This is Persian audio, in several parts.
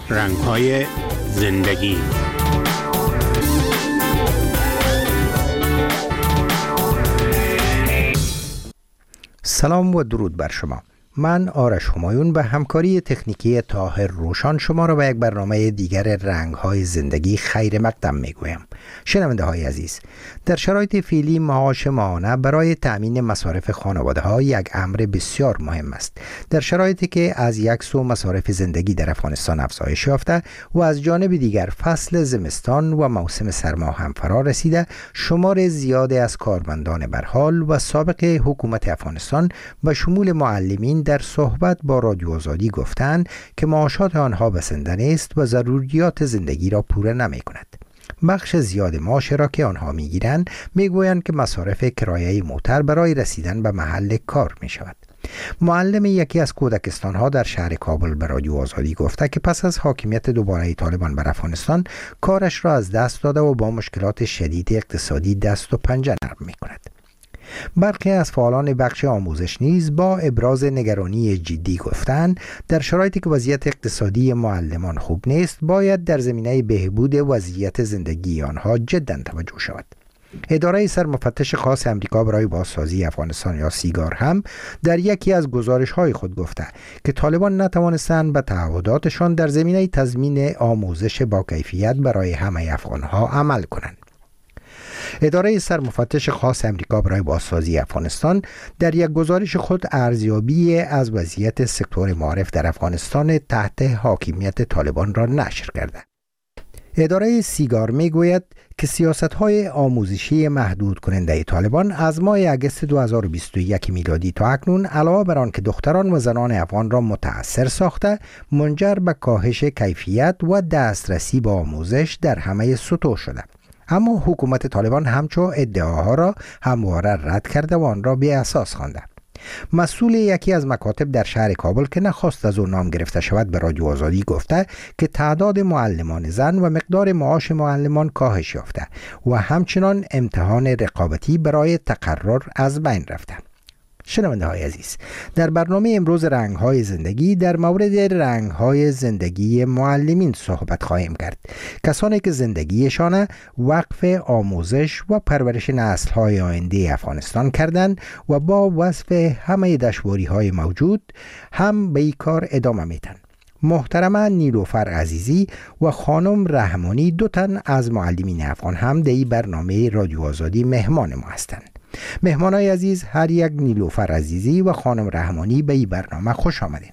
رنگ‌های زندگی. سلام و درود بر شما. من آرش همایون به همکاری تکنیکی طاهر روشان شما را به یک برنامه دیگر رنگ‌های زندگی خیر مقدم می‌گویم. شنونده های عزیز، در شرایط فعلی معاش ماهانه برای تأمین مصارف خانواده‌ها یک امر بسیار مهم است. در شرایطی که از یک سو مصارف زندگی در افغانستان افزایش یافته و از جانب دیگر فصل زمستان و موسم سرما هم فرا رسیده، شمار زیادی از کارمندان برحال و سابق حکومت افغانستان به شمول معلمین در صحبت با رادیو آزادی گفتند که معاشات آنها بسنده نیست و ضروریات زندگی را پوره نمی کند. بخش زیاد معاش را که آنها میگیرند میگویند که مصارف کرایه موتر برای رسیدن به محل کار می شود. معلم یکی از کودکستان ها در شهر کابل به رادیو آزادی گفته که پس از حاکمیت دوباره طالبان بر افغانستان کارش را از دست داده و با مشکلات شدید اقتصادی دست و پنجه نرم می کند. برخی از فعالان بخش آموزش نیز با ابراز نگرانی جدی گفتند در شرایطی که وضعیت اقتصادی معلمان خوب نیست باید در زمینه بهبود وضعیت زندگی آنها جدا توجه شود. اداره سرمفتش خاص امریکا برای بازسازی افغانستان یا سیگار هم در یکی از گزارش‌های خود گفته که طالبان نتوانستند به تعهداتشان در زمینه تضمین آموزش با کیفیت برای همه افغان‌ها عمل کنند. اداره سرمفتش خاص امریکا برای بازسازی افغانستان در یک گزارش خود ارزیابی از وضعیت سکتور معارف در افغانستان تحت حاکمیت طالبان را نشر کرده. اداره سیگار میگوید که سیاست‌های آموزشی محدود کننده طالبان از ماه اگست 2021 میلادی تا اکنون علاوه بر آن که دختران و زنان افغان را متأثر ساخته، منجر به کاهش کیفیت و دسترسی به آموزش در همه سطوح شده. اما حکومت طالبان همچو ادعاها را همواره رد کرده و آن را بی اساس خوانده. مسئول یکی از مکاتب در شهر کابل که نخواست از او نام گرفته شود به رادیو آزادی گفته که تعداد معلمان زن و مقدار معاش معلمان کاهش یافته و همچنان امتحان رقابتی برای تقرر از بین رفته. شنونده های عزیز، در برنامه امروز رنگ‌های زندگی در مورد رنگ‌های زندگی معلمین صحبت خواهیم کرد. کسانی که زندگیشان وقف آموزش و پرورش نسل‌های آینده افغانستان کردند و با وصف همه دشواری‌های موجود هم به این کار ادامه میدن. محترمه نیلوفر عزیزی و خانم رحمانی دو تن از معلمین افغان هم در این برنامه رادیو آزادی مهمان ما هستند. مهمانای عزیز، هر یک نیلوفر عزیزی و خانم رحمانی به این برنامه خوش آمدین.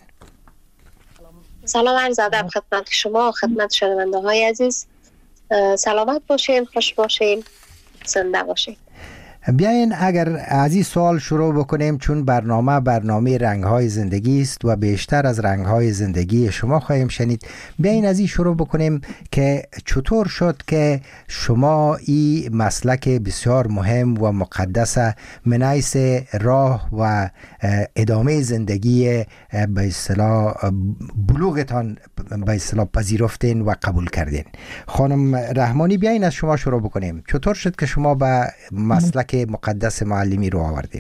سلام عرض ادب خدمت شما، خدمت شنونده های عزیز. سلامت باشین، خوش باشین، زنده باشین. بیاین اگر از این سوال شروع بکنیم، چون برنامه رنگ‌های زندگی است و بیشتر از رنگ‌های زندگی شما خواهیم شنید. بیاین از این شروع بکنیم که چطور شد که شما این مسلک بسیار مهم و مقدس من حیث راه و ادامه زندگی به اصطلاح بلوغتان به اصطلاح پذیرفتین و قبول کردین. خانم رحمانی، بیاین از شما شروع بکنیم. چطور شد که شما به مسلک مقدس معلمی رو آوردین؟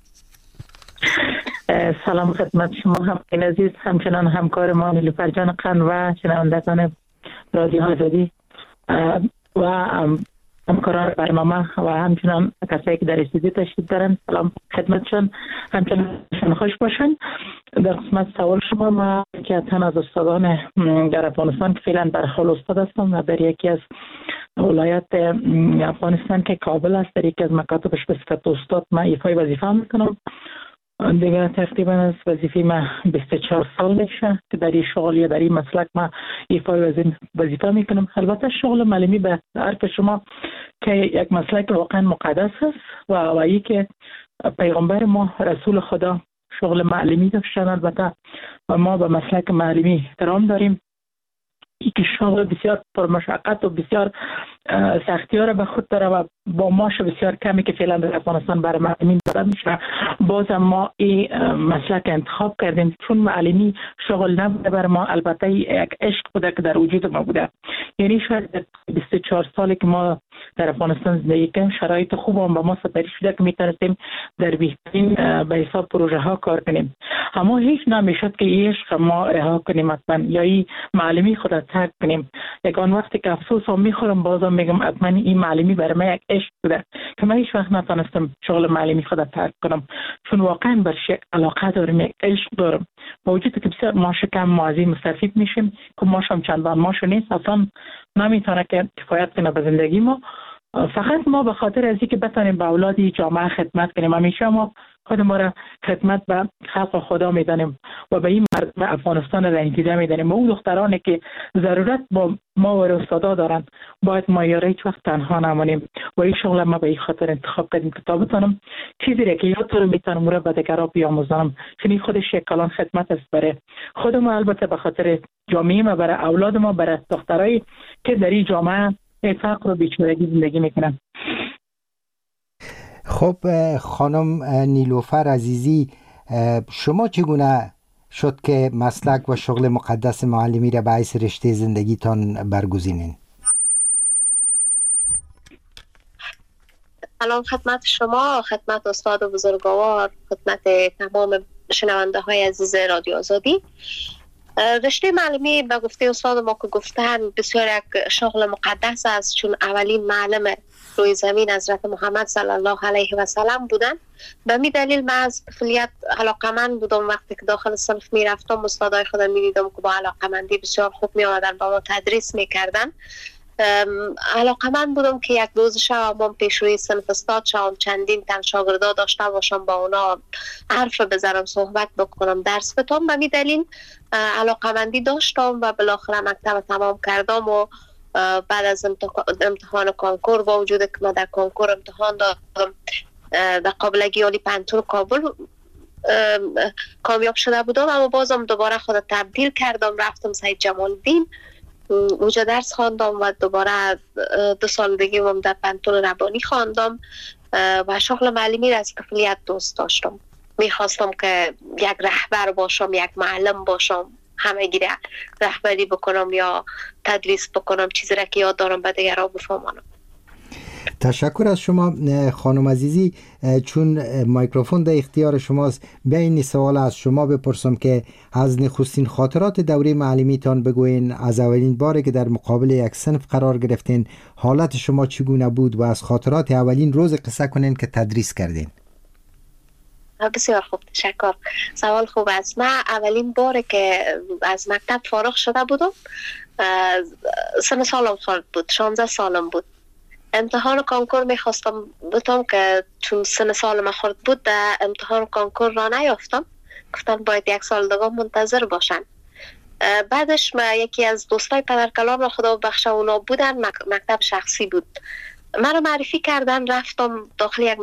سلام خدمت شما همکار عزیز، همچنان همکار ما نیلوفر جان قند و شنوندگان رادیو آزادی و همکاران برنامه و همچنان کسایی که در استودیو تشریف دارن. سلام خدمتشان، همچنان خوش باشن. در قسمت سوال شما، ما یکی از استادان در افغانستان که فعلا در حال استاد هستم و در یکی از ولایت افغانستان که کابل است، در یکی از مکاتبش به صفت استاد ما ایفای وظیفه میکنم. دیگه تقریبا از وظیفه ما 24 سال میشه که در این شغل یا در این مسلک ما ایفای وظیفه میکنم. البته شغل معلمی به حرف شما که یک مسلک واقعا مقدس است و ای که پیغمبر ما رسول خدا شغل معلمی داشتن. البته ما به مسلک معلمی احترام داریم. این که شغل بسیار پرمشقت و بسیار سختی ها را به خود داره و با معاش بسیار کمی که فعلا در افغانستان برای معلمین داده میشه، باز ما این مسلک انتخاب کردیم چون معلمی شغل نبوده بر ما، البته یک عشق بوده که در وجود ما بوده. یعنی شاید 24 سالی که ما در افغانستان زندگی کنیم، شرایط خوب هم به ما سپری شده که میتونستیم در بهترین به حساب پروژه ها کار کنیم. اما هیچ نمیشد که این عشق ما رها کنیم حتما، یا این معلمی خود را ترک کنیم. یکان وقتی که افسوس هم میخورم بازم میگم حتما این معلمی برای من یک عشق بوده که من هیچ وقت نتونستم شغل معلمی خود را ترک کنم، چون واقعا برش یک علاقه دارم، یک عشق دارم. با وجود که بسیار ماشه کم مازی مستفید میشیم که ماشم چندان ماشو نیست، اصلا نمیتونه که کفایت کنه به زندگی ما. فقط ما به خاطر از اینکه بتونیم به اولادی جامعه خدمت کنیم، همیشه ما خود ما را خدمت به خلق خدا میدانیم و به این مردم افغانستان رنجیده میدانیم. و اون دخترانی که ضرورت با ما و استادا دارن باید ما یاره هیچ وقت تنها نمانیم. و این شغل ما به این خاطر انتخاب کردیم که تا بتونم چیزی را که یاد رو میتونم رو به دیگرها بیاموزم، چون خودش یک کلان خدمت است برای خود ما، البته به خاطر جامعه ما، برای اولاد ما، برای دخترایی که در این جامعه فقر و بیچارگی زندگی میکنن. خب خانم نیلوفر عزیزی، شما چگونه شد که مسلک و شغل مقدس معلمی را باعث رشته زندگیتان برگزینین؟ سلام خدمت شما، خدمت استاد بزرگوار، خدمت تمام شنونده های عزیز رادیو آزادی. رشته معلمی به گفته استاد ما که گفتن بسیار یک شغل مقدس است، چون اولین معلم روی زمین حضرت محمد صلی الله علیه و سلم بودن. به می دلیل من از طفولیت علاقمند بودم. وقتی که داخل صنف می رفتم استادای خودم می دیدم که با علاقمندی بسیار خوب می آمدن با ما تدریس می کردن. علاقمند بودم که یک روز شب پیش روی صنف استاد شام، چندین تن شاگردا داشتم باشم، با اونا حرف بزنم، صحبت بکنم، درس بدم. به می دلیل علاقمندی داشتم و بالاخره مکتب تمام کردم. و بعد از امتحان کنکور، با وجود که من در کنکور امتحان دادم، در قابلگی عالی پنتون کابل کامیاب شده بودم، اما بازم دوباره خود تبدیل کردم، رفتم سید جمال الدین، اونجا درس خواندم و دوباره 2 سال دیگه هم در پنتون ربانی خواندم و شغل معلمی را از طفولیت دوست داشتم. میخواستم که یک رهبر باشم، یک معلم باشم، همگی رهبری بکنم یا تدریس بکنم، چیزی را که یاد دارم به دیگران بفهمانم. تشکر از شما خانم عزیزی. چون میکروفون در اختیار شماست، بین سوال از شما بپرسم که از نخستین خاطرات دوره معلمیتان بگوین. از اولین باری که در مقابل یک صنف قرار گرفتین حالت شما چگونه بود و از خاطرات اولین روز قصه کنین که تدریس کردین. بسیار خوب، تشکر. سوال خوب است. من اولین باری که از مکتب فارغ شده بودم، سن سالم خورد بود، 16 سالم بود. امتحان کنکور میخواستم بتم که چون سن سالم خورد بود در امتحان کنکور را نیافتم. گفتم باید 1 سال دیگه منتظر باشن. بعدش یکی از دوستای پدرکلام را خدا بخشه، اونا بودن، مکتب شخصی بود، مرا معرفی کردن. رفتم داخل یک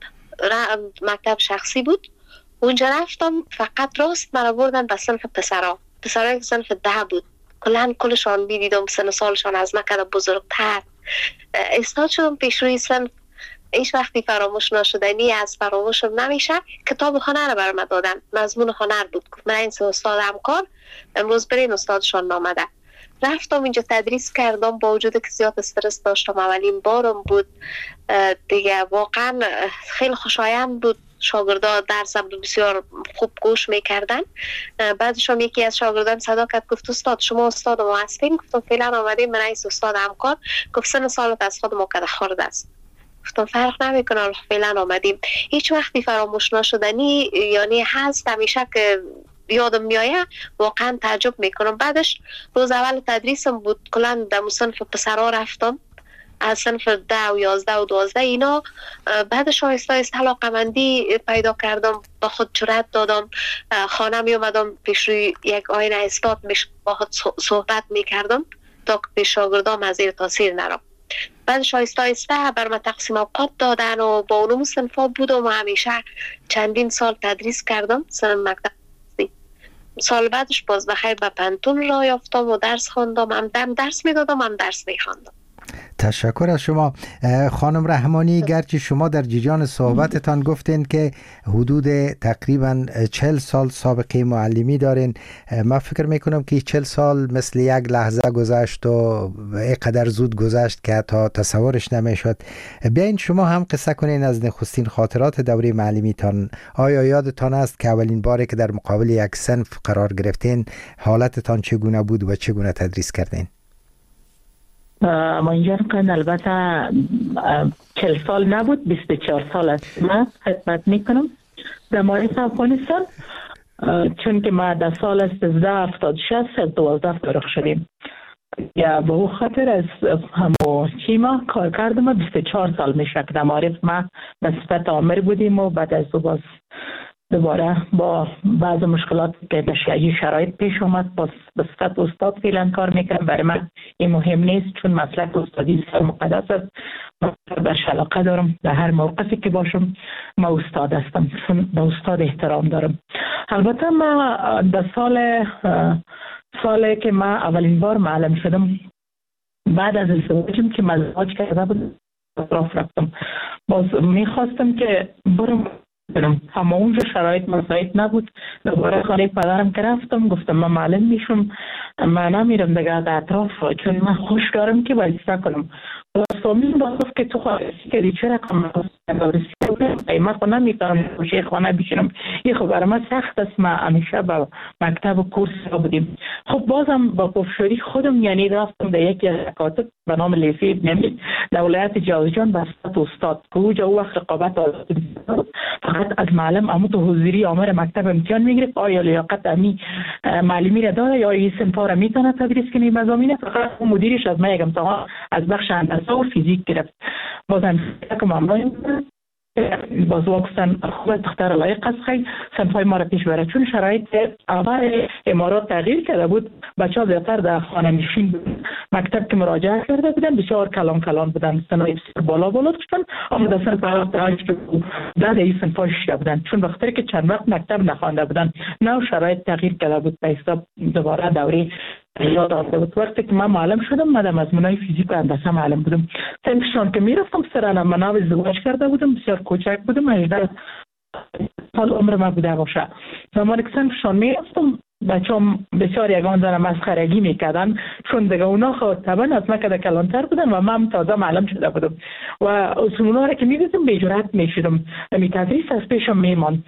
مکتب شخصی بود، اونجا رفتم، فقط راست مرا بردن به صنف پسرای صنف 10 بود. کلشان میدیدم سن سالشان از مکتب بزرگتر. استاد شدم پیش روی صنف، هیچ وقتی فراموش نشدنی از فراموشم نمیشه. کتاب هنر برام دادن، مضمون هنر بود. من این استاد همکار امروز برین استادشان نامده. رفتم اینجا تدریس کردم، با وجود که زیاد استرس داشتم، اولین بارم بود دیگه، واقعا خیلی خوشایند بود. شاگردا درسم بسیار خوب گوش میکردن. بعدش هم یکی از شاگردان صدا کرد، گفت استاد شما استاد ما هستین؟ گفتم فعلا آمدیم، من ایست استاد همکار. گفت سن سالت از خود ما کده خورد است. گفتم فرق نمیکنه، فعلا آمدیم. هیچ وقتی فراموش نشدنی یعنی هست، همیشه که یادم میایه واقعا تعجب میکنم. بعدش روز اول تدریسم بود، کلا در صنف پسرا رفتم، از صنف 10 و 11 و 12 اینا. بعدش آهسته علاقه‌مندی پیدا کردم، با خود جرأت دادم، خانه می اومدم پیش روی یک آینه استاد با خود صحبت میکردم تا که پیش شاگردام از زیر تاثیر نرم. بعدش آهسته بر من تقسیم اوقات دادن و با اونم صنفا بودم و همیشه چندین سال تدریس کردم سن مکتب. سال بعدش باز بخیر به پنتون را یافتم و درس خواندم، هم درس میدادم هم درس میخواندم. تشکر از شما خانم رحمانی. گرچه شما در جریان صحبتتان گفتین که حدود تقریبا 40 سال سابقه معلمی دارین، من فکر میکنم که 40 سال مثل یک لحظه گذشت و اینقدر زود گذشت که تا تصورش نمیشد. بیاین شما هم قصه کنین از نخستین خاطرات دوره معلمیتان. آیا یادتان است که اولین باری که در مقابل یک صنف قرار گرفتین حالتتان چگونه بود و چگونه تدریس کردین؟ ما اینجا البته 40 سال نبود، 24 سال است. من خدمت میکنم در مورد افغانستان، چون که ما در سال 1376 12 فارغ شدیم. یا به او خاطر از همو چی ما کار کردم 24 سال میشه که در معارف ما به صفت آمر بودیم و بعد از باز دوباره با بعض مشکلات که بشری شرایط پیش اومد باز به صفت استاد فعلا کار میکنم. برای من این مهم نیست چون مسلک استادی بسیار مقدس است. من بهش علاقه دارم، در هر موقفی که باشم ما استاد هستم چون به استاد احترام دارم. البته ما در سالی که ما اولین بار معلم شدم بعد از ازدواجم که ازدواج کرده بود اطراف رفتم، باز میخواستم که برم اما اونجا شرایط مساعد نبود. دوباره خانه پدرم که رفتم گفتم من معلم میشم، من نمیرم دیگه در اطراف چون من خوش دارم که وظیفه کنم. فامیل با گفت که تو خواهشی کردی چرا کنم من خود نمیتونم شیخ خانه بشنم، یه خب برای من سخت است. من همیشه با مکتب و کورس را بودیم. خب بازم با پفشوری خودم یعنی رفتم در یکی از مکاتب به نام لیسه ابن امید در ولایت جوزجان به صفت استاد که اوجا او وقت رقابت فقط از معلم اما تو حضوری آمر مکتب امتحان میگرفت آیا لیاقت امی معلمی را داره یا این صنفا را میتونه تدریس کنه مضامین. فقط مدیرش از من یک امتحان از بخش هندسه و فیزیک گرفت. بازم که ممنون باز واقعا خوب دختر لایق است خیلی صنفای ما را پیش بره چون شرایط اول امارات تغییر کرده بود. بچه ها زیادتر در خانه نشین بود. مکتب که مراجعه کرده بودن بسیار کلان بودن، سنای بسیار بالا داشتن اما در صنف در این صنفای شده بودن چون بخاطر که چند وقت مکتب نخوانده بودن. نو شرایط تغییر کرده بود به حساب دوباره دوره یاد آمده بود. وقتی که من معلم شدم مدام از منای فیزیک و هندسه معلم بودم. صنفشان که میرفتم سرانم منو ازدواج کرده بودم، بسیار کوچک بودم، 18 سال عمر من بوده باشه. زمانی که صنفشان میرفتم بچه‌ها بسیار یگان زن مسخرگی میکردن چون دیگه اونا طبعا از من که کلانتر بودن و من تازه معلم شده بودم و اونا را که میدیدم به جرأت میشدم می تدریس از پیشم میمان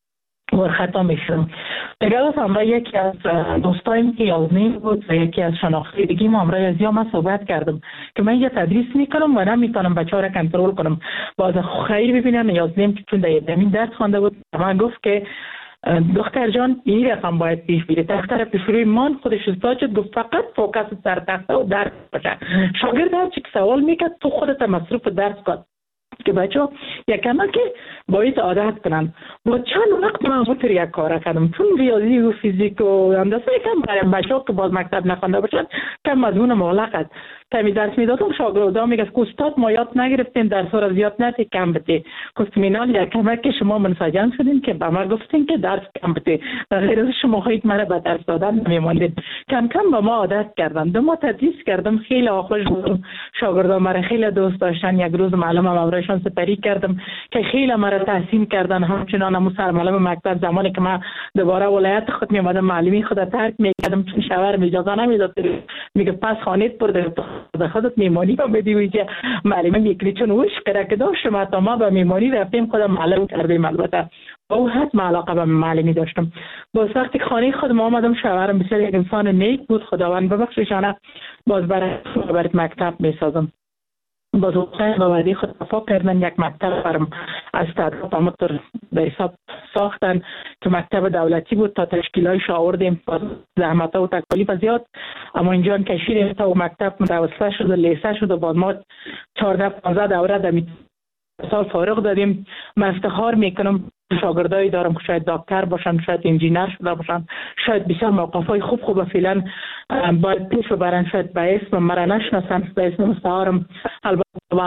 و خطا میشدم. دیگه از همراه یکی از دوستایم که یازنیم بود و یکی از شناختی دیگه ما همراه از من صحبت کردم که من یه تدریس میکنم و نمیتونم بچه ها را کنترل کنم. باز خیر ببینن یازنیم که چون در یدمین درس خوانده بود من گفت که دختر جان این رقم باید پیش بیره. دختر پیشروی من خودش استاد شد گفت فقط فوکس سر تخته و درس باشه. شاگرد هر چی که سوال میکرد تو خودت مصروف درس کن که بچه ها یکمه که باید عادت کنن. با چند وقت من همونطور یک کار کردم چون ریاضی و فیزیک و هندسه یکم برای بچه ها که باز مکتب نخوانده باشن کم مضمون مغلق است. تمی درس میدادم شاگردا میگه که استاد ما یاد نگرفتیم درس را زیاد نتی کم بده. گفتم یکمه که شما منسجم شدین که به ما گفتین که درس کم بده. غیر از شما خواهید مرا به درس دادن نمیماندید. کم کم به ما عادت کردن. دو ما تدریس کردم خیلی خوش بودم. شاگردا مرا خیلی دوست داشتن. یک روز معلمم امرایشان سپری کردم که خیلی مرا تحسین کردن. همچنان همون سرمعلم مکتب زمانی که من دوباره ولایت خود می اومدم معلمی خود ترک میکردم چون شوهرم اجازه نمیداد. میگه پس خانیت برده خودت میمانی با بدی ویجه معلم میکنی چون وش کرده که داشتم تا ما به میمانی رفتیم خودم معلم کردیم. البته او حتم علاقه به معلمی داشتم. باز وقتی خانه خود ما آمدم شوهرم بسیار یک انسان نیک بود خداوند ببخششانه باز برای مکتب میسازم. باز اوقات با وعده خود وفا کردن یک مکتب برم از تعداد همونطور به حساب ساختن که مکتب دولتی بود تا تشکیلایش آوردیم. باز زحمت و تکالیف زیاد اما اینجا کشیدیم تا مکتب متوسطه شد و لیسه شد و باز ما 14-15 دوره در سال فارغ دادیم. من افتخار میکنم شاگردایی دارم که شاید دکتر باشن، شاید انجینر شده باشن، شاید بسیار موقفای خوب فعلا باید پیش ببرن، شاید به اسم مرا نشناسن، به اسم مستعارم البته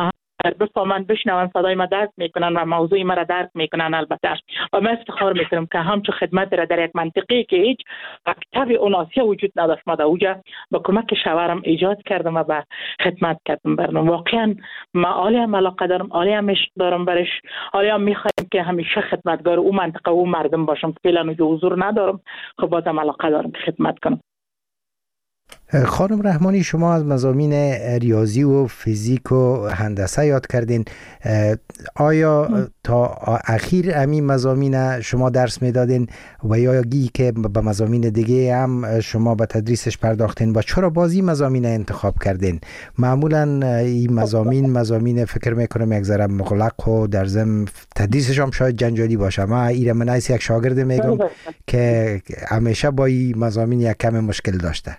بفهمن بشنون صدای ما درک میکنن و موضوع ما را درک میکنن. البته و من افتخار میکنم که همچون خدمت را در یک منطقه که هیچ مکتب اون آسیا وجود نداشت ما در اوجا با کمک شوهرم ایجاد کردم و به خدمت کردم برنامه. واقعا ما عالی هم علاقه دارم، عالی هم عشق دارم برش، عالی هم میخوایم که همیشه خدمتگار او منطقه و مردم باشم. فعلا حضور ندارم، خب بازم علاقه دارم که خدمت کنم. خانم رحمانی، شما از مضامین ریاضی و فیزیک و هندسه یاد کردین. آیا تا اخیر همین مضامین شما درس میدادین و یا گی که به مضامین دیگه هم شما به تدریسش پرداختین و چرا بازی مضامین انتخاب کردین؟ معمولا این مضامین فکر میکنم یک ذره مغلق و در ضمن تدریسش هم شاید جنجالی باشه. من ایرم نیست یک شاگرد میگم که همیشه با این مضامین یک کم مشکل داشته.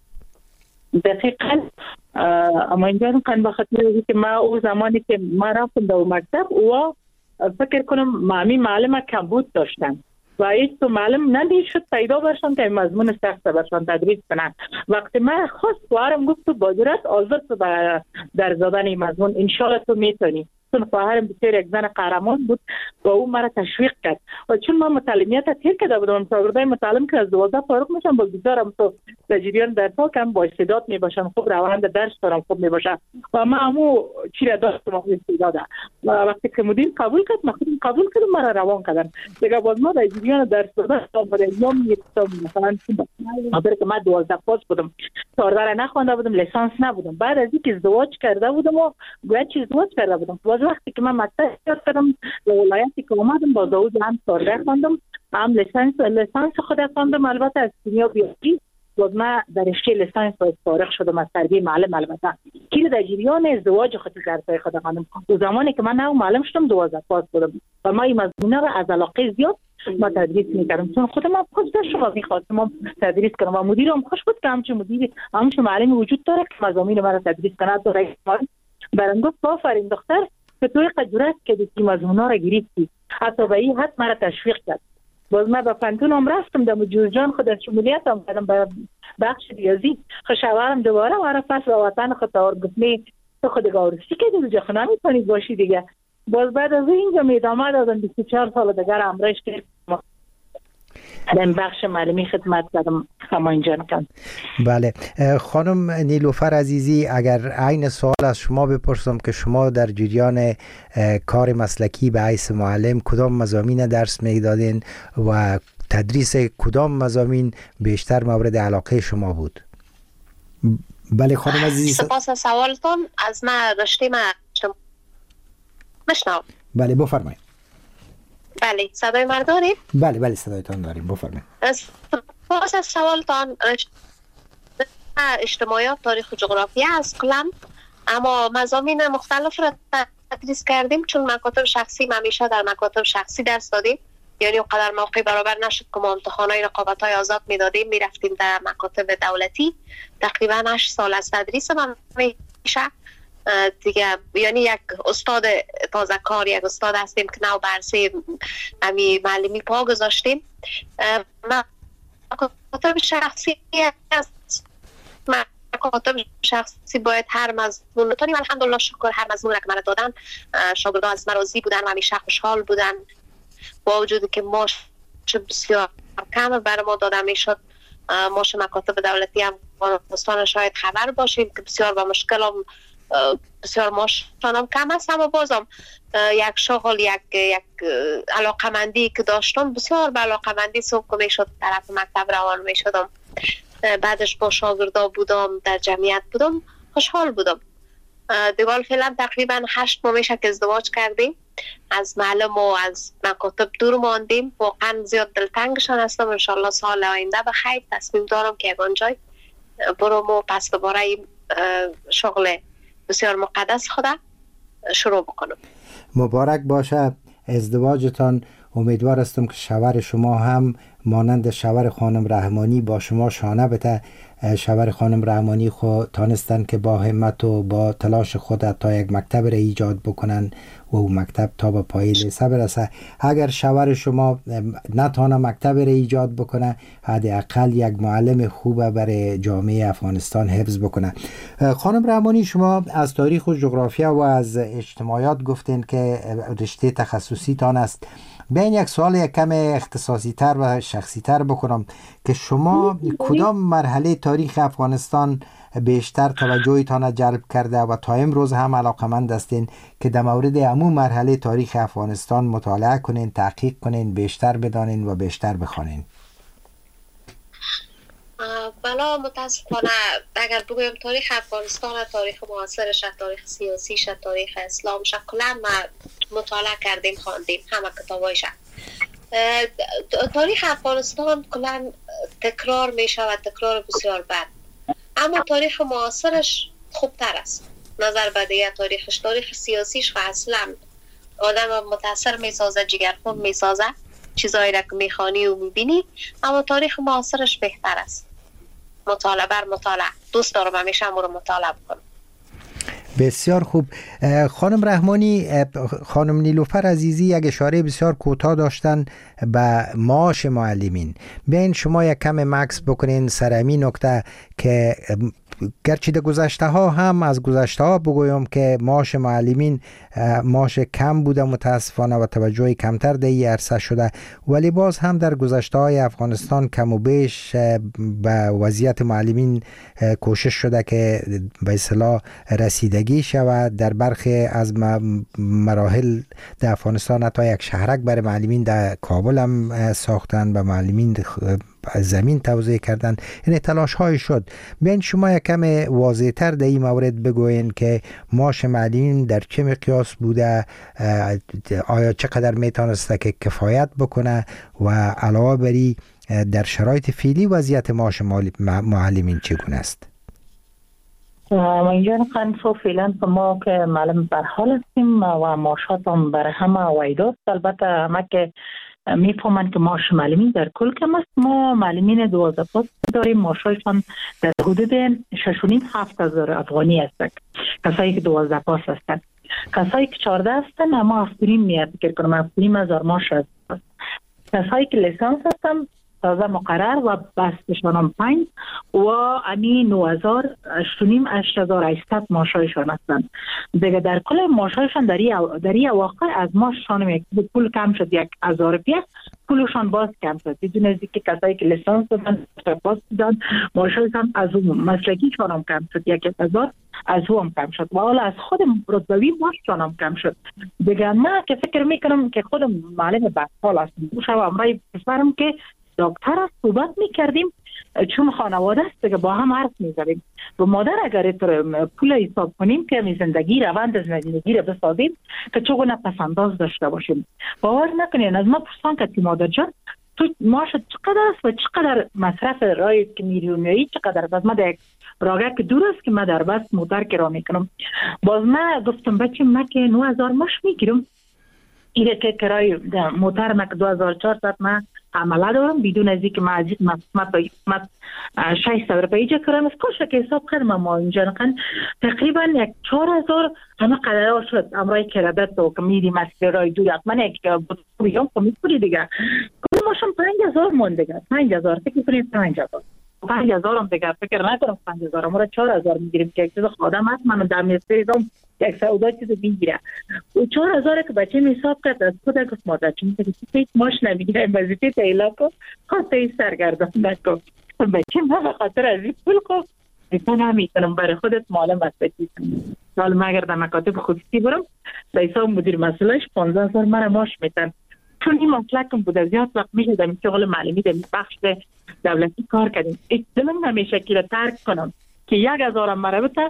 دقیقاً اما اینجا نکن بخاطر که ما او زمانی که ما رفتم در مکتب او فکر کنم معمی معلم کمبود داشتن و هیچ تو معلم ندید شد پیدا برشن که مضمون سخت برشن تدریس کنن. وقتی من خواست خواهرم گفت تو بادرت آزاد تو در زدن این مضمون انشاءالله تو میتونی. چون خواهرم بسیار یک زن قهرمان بود و او مرا تشویق کرد و چون من متعلمیت تیر کرده بودم شاگردای متعلم که از 12 فارغ میشم با گذارم تو در جریان درس ها کم با استعداد میباشم، خوب روند درس دارم خوب میباشم و من همو چی را داشتم استعداد و وقتی که مدیر قبول کرد من خودم قبول کردم مرا روان کردن دیگه. باز ما در جریان درس دادن با ایام میرفتم مثلا اگر که من 12 پاس بودم 14 نخوانده بودم لیسانس نبودم. بعد از اینکه ازدواج کرده بودم و گویا ازدواج کرده بودم باز وقتی که من مکتب یاد کردم به ولایتی که اومدم با داود هم 14 خواندم هم لیسانس خود خواندم. البته از کیمیا بیولوژی باز من در رشته لیسانس فارغ شدم از تربیه معلم. البته که در جریان ازدواج خود درسای خود خواندم. و زمانی که من نو معلم شدم 12 پاس بودم و ما این مضمون را از علاقه زیاد ما تدریس میکردم چون خودم هم خوش داشتم میخواستم تدریس کنم و مدیرم خوش بود که همچون معلم وجود داره که مضامین مرا تدریس کنه. تو برام گفت آفرین دختر که توی قدرت که دیگه مضمونا را گرفتی. حتی به این حد مرا تشویق کرد. باز من به پنتونم رفتم در جوزجان خود از شمولیت هم کردم به بخش ریاضی. خوشاورم دوباره وارا پس به وطن خود تاور گفتنی تو خود گاورسی که دیگه خود نمیتونی باشی دیگه. باز بعد از اینجا میدامه دادم 24 سال دیگر امرش که در بخش معلمی خدمت کردم خمان جان کن. بله خانم نیلوفر عزیزی، اگر عین سوال از شما بپرسم که شما در جریان کار مسلکی به حیث معلم کدام مضامین درس میدادین و تدریس کدام مضامین بیشتر مورد علاقه شما بود؟ بله خانم عزیزی. سپاس از سوالتون. از من رشته مشنو. بله بفرمایید. بله صدای من دارید؟ بله صدایتان داریم، بفرمایید. سپاس از سوالتان. اجتماعیات، تاریخ و جغرافیا از قلم، اما مضامین مختلف را تدریس کردیم چون مکاتب شخصی همیشه در مکاتب شخصی درس دادیم. یعنی اونقدر موقع برابر نشد که ما امتحانای رقابت‌های آزاد میدادیم میرفتیم در مکاتب دولتی. تقریبا 8 سال از تدریس من میشه دیگه. یعنی یک استاد تازه کار، یک استاد هستیم که نو برسه امی معلمی پا گذاشتیم. مکاتب شخصی شخصی باید هر مضمون تونیم الحمدلله شکر هر مضمون که من دادن شاگردان از مرازی بودن و همیشه خوشحال بودن با وجودی که ماش بسیار کم برای ما داده میشد. ماش مکاتب دولتی افغانستان شاید خبر باشیم که بسیار با مشکلم بسیار ماشانم کم است، اما بازم یک شغل یک علاقمندی که داشتم بسیار به علاقمندی صبح می شد طرف مکتب روان می شدم. بعدش با شاگردا بودم در جمعیت بودم خوشحال بودم. دیگه فعلا تقریبا 8 ماه میشه که ازدواج کردیم، از معلم و از مکاتب دور ماندیم. واقعا زیاد دلتنگشان هستم. انشالله سال آینده به خیر تصمیم دارم که یگان جای برم و پس دوباره شغل بسیار مقدس خدا شروع بکنم. مبارک باشه ازدواجتان امیدوار هستم که شوهر شما هم مانند شوهر خانم رحمانی با شما شانه بته. شوهر خانم رحمانی خود تانستن که با همت و با تلاش خود تا یک مکتب را ایجاد بکنن و او مکتب تا به پای لیسه برسه. اگر شوهر شما نتانه مکتب را ایجاد بکنه، حداقل یک معلم خوبه برای جامعه افغانستان حفظ بکنه. خانم رحمانی، شما از تاریخ و جغرافیا و از اجتماعیات گفتین که رشته تخصصی تان است. بیاین یک سوال یک کم اختصاصی تر و شخصی تر بکنم که شما کدام مرحله تاریخ افغانستان بیشتر توجهتان جلب کرده و تا امروز هم علاقمند هستین که در مورد همون مرحله تاریخ افغانستان مطالعه کنین، تحقیق کنین، بیشتر بدانین و بیشتر بخوانین؟ بلا متاسفانه اگر بگویم تاریخ افغانستان، تاریخ معاصرش، تاریخ سیاسیش، تاریخ اسلامش کلا ما مطالعه کردیم، خواندیم همه کتابایش. تاریخ افغانستان کلا تکرار میشه و تکرار بسیار بد، اما تاریخ معاصرش خوبتر است نظر به دیگه تاریخش. تاریخ سیاسیش و اصلا آدم متاثر میسازه، جگرخون میسازه، چیزایی را که میخوانی و میبینی، اما تاریخ معاصرش بهتر است. مطالعه بر مطالعه دوست دارم، همیشه هم رو مطالعه بکنم. بسیار خوب. خانم رحمانی، خانم نیلوفر عزیزی یک اشاره بسیار کوتاه داشتن به معاش معلمین. بیاین شما یک کم مکس بکنین سر همین نکته که گرچه در گذشته ها هم از گذشته ها بگویم که معاش معلمین معاش کم بوده متاسفانه و توجه کمتر در این عرصه شده، ولی باز هم در گذشته های افغانستان کم و بیش به وضعیت معلمین کوشش شده که به اصطلاح رسیدگی شود. در برخی از مراحل در افغانستان حتی یک شهرک برای معلمین در کابل هم ساختن، به معلمین زمین توزیع کردن. این تلاش های شد. بیاین شما یک کم واضح تر در این مورد بگوین که معاش معلمین در چه مقیاس بوده، آیا چقدر میتونسته که کفایت بکنه و علاوه بری در شرایط فعلی وضعیت معاش معلمین چگونه است؟ اینجا خب فعلا ما که معلم برحال هستیم و معاشات هم برای همه وایداست. البته همه که میفهمند که معاش معلمین در کل کم است. ما معلمین 12 پست داریم، معاششان در حدود 6,500 هزار افغانی هستند. کسایی که 12 پست هستند، کسایی که 14 هستند اما 7,500 میاد فکر کنم 7,500 معاش هست. کسایی که لیسانس هستند تازه مقرر و بستشان هم 5 و امی 9,000 8,800 معاششان هستند. دیگه در کل معاششان در این واقع از معاششان یک پول کم شد، 1,000 روپیه پولشان باز کم شد. بدون از اینکه کسایی که لیسانس دادن باز دادن معاششان از اون مسلکیشان هم کم شد، 1,000 از او هم کم شد و حالا از خود رتبوی معاششان هم کم شد. دیگه من که فکر میکنم که خودم معلم بسال هستم، شب امرای پسرم که دکتر است صحبت میکردیم، چون خانواده است که با هم حرف میزدیم و مادر اگر پول حساب کنیم که زندگی روند زندگی را بسازیم که چگونه پسنداز داشته باشیم. باور نکنین از ما پرسان که مادر جان تو معاش چقدر است و چقدر مصرف رای که میلیونی چقدر است؟ ما در راگه که دور است که ما در بس موتر کرا میکنم. باز من گفتم بچه ما که 9,000 ماش میگیرم، ایره که کرای موتر ما که 2,400 ما عمله دارم بدون از اینکه ما از این مقسمت 600 روپیه جا کرم. از کاش که حساب کردم ما اینجا نکن تقریبا 4,000 همه قدر شد. امرای کربت و که میدیم مسئله رای دور من یک بیام که میپولی دیگه کل ماشم 5,000 مون دیگه 5,000 فکر کنید 5,000 هم دیگه فکر نکنم 5,000 امرا 4,000 میگیریم که یک چیز خادم هست من در میستریدم یک سعودا چیز میگیره و 4,000 که بچه حساب کرد از خود گفت مادر چون که ماش نمیگیره وظیفه تیلا کو خاطر سرگردان نکن بچه ما به خاطر از این پول کو میتونم میتونم برای خودت معلم واسطی حالا ما اگر در مکاتب خصوصی برم در حساب مدیر مسئولش 15,000 من ماش میتن چون این مسلکم بود از زیاد وقت میشه در شغل معلمی در بخش دولتی کار کردیم. دلم نمیشه که ترک کنم که 1,000 مربوطه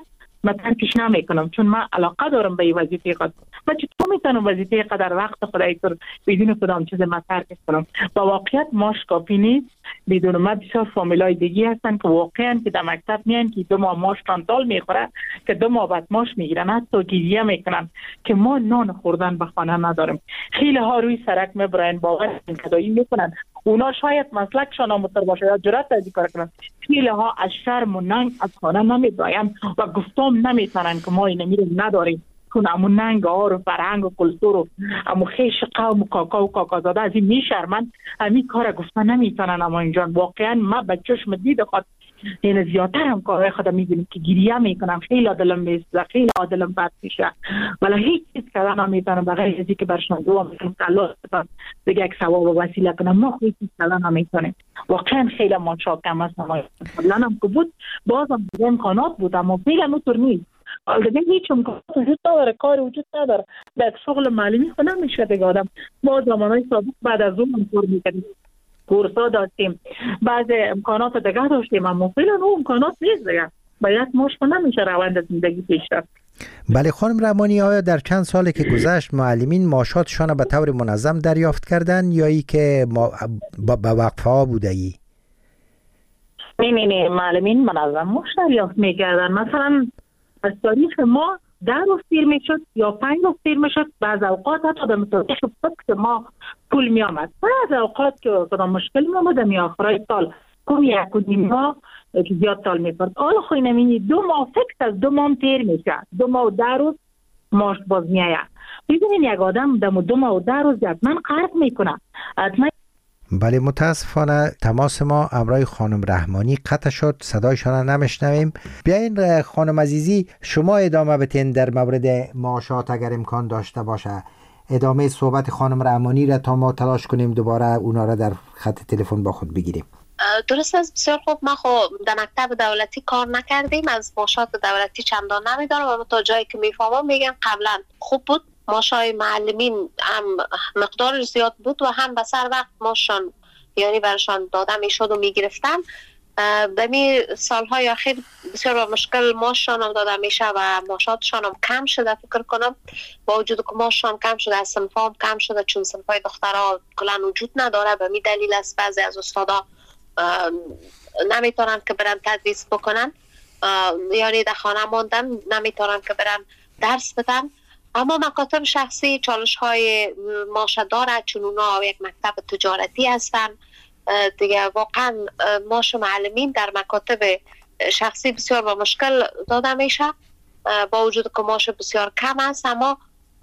من ترکش نمیکنم، چون من علاقه دارم به این وظیفه خود. من چطور میتونم وظیفه قدر وقت خدای تو بدون کدام چیز من ترک کنم؟ با واقعیت ماش کافی نیست. بدون ما بسیار فامیلای دیگی هستن که واقعا که در مکتب میان که 2 ماه ماش تانتال میخوره که 2 ماه بعد ماش میگیرن، حتی گریه میکنن که ما نان خوردن به خانه نداریم. خیلی ها روی سرک میبرن، باور کدایی میکنن. اونا شاید مسلکشان آموزتر باشه یا جرأت از این کار کنن. خیلی ها از شرم و ننگ از خانه نمیبراین و گفتم نمیتونن که ما این میریم نداریم، چون امون ننگ ها رو فرهنگ و کلتور و امو خیش قوم و کاکا و کاکازاده از این میشرمن، همین کار گفتن نمیتونن. اما اینجا واقعا ما به چشم دید خود این زیادتر هم کارهای خودم میبینیم که گریه میکنم، خیلی دلم میسوزه، خیلی دلم بد میشه، ولی هیچ چیز کردن نمیتونم بغیر از اینکه برشان دعا میکنم که الله دیگه یک ثواب و وسیله کنم. ما هیچ چیز کردن نمیتونیم. واقعا خیلی ما شاکم هستم. قبلا هم که بود بازم دیگه امکانات بود، اما فعلا اونطور نیست. دیگه هیچ امکانات وجود نداره، کار وجود نداره. به شغل معلمی خود نمیشه دیگه آدم. ما زمانهای سابق بعد از اون کار میکردیم، کورسا داشتیم، بعض امکانات دیگه داشتیم، اما فعلا اون امکانات نیست دیگه. باید ماش نمیشه روند زندگی پیش رفت. بله خانم رحمانی، آیا در چند سالی که گذشت معلمین معاشاتشان به طور منظم دریافت کردن یا ای که با وقفه ها بوده ای؟ نه معلمین منظم معاش دریافت میکردن. مثلا از تاریخ ما 10 روز تیر میشد یا 5 روز تیر میشد، بعض اوقات حتی در تاریخ فکر ما پول میامد، بعض اوقات که کدام مشکل میامد می آخرای سال کم 1.5 ماه که زیاد سال میپرد. حالا خوی نمینی 2 ماه فکر از 2 ماه تیر میشه، 2 ماه و 10 روز ماش باز میایه. ببینین یک آدم در 2 ماه و 10 روز حتما قرض میکنه، حتما. بله متاسفانه تماس ما امرای خانم رحمانی قطع شد، صدایشان را نمیشنویم. بیاین خانم عزیزی شما ادامه بتین در مورد معاشات اگر امکان داشته باشه. ادامه صحبت خانم رحمانی را تا ما تلاش کنیم دوباره اونا را در خط تلفن با خود بگیریم. درست است، بسیار خوب. ما خب در مکتب دولتی کار نکردیم، از معاشات دولتی چندان نمیدانم، و تا جایی که میفهمم میگن قبلا خوب بود. معاشای معلمین هم مقدار زیاد بود و هم به سر وقت ماشان یعنی برشان داده میشد و میگرفتن. به می سالهای اخیر بسیار با مشکل ماشان هم داده میشه و معاشاتشان هم کم شده. فکر کنم با وجود که ماشان کم شده از صنف هم کم شده، چون صنفای دخترها کلا وجود نداره. به می دلیل است بعضی از استادا نمیتونن که برن تدریس بکنن، یعنی در خانه موندن، نمیتونن که برن درس بدن. اما مکاتب شخصی چالش های ماشه داره، چون اونا یک مکتب تجارتی هستن دیگه. واقعا ماش معلمین در مکاتب شخصی بسیار با مشکل داده میشه، با وجود که ماش بسیار کم است، اما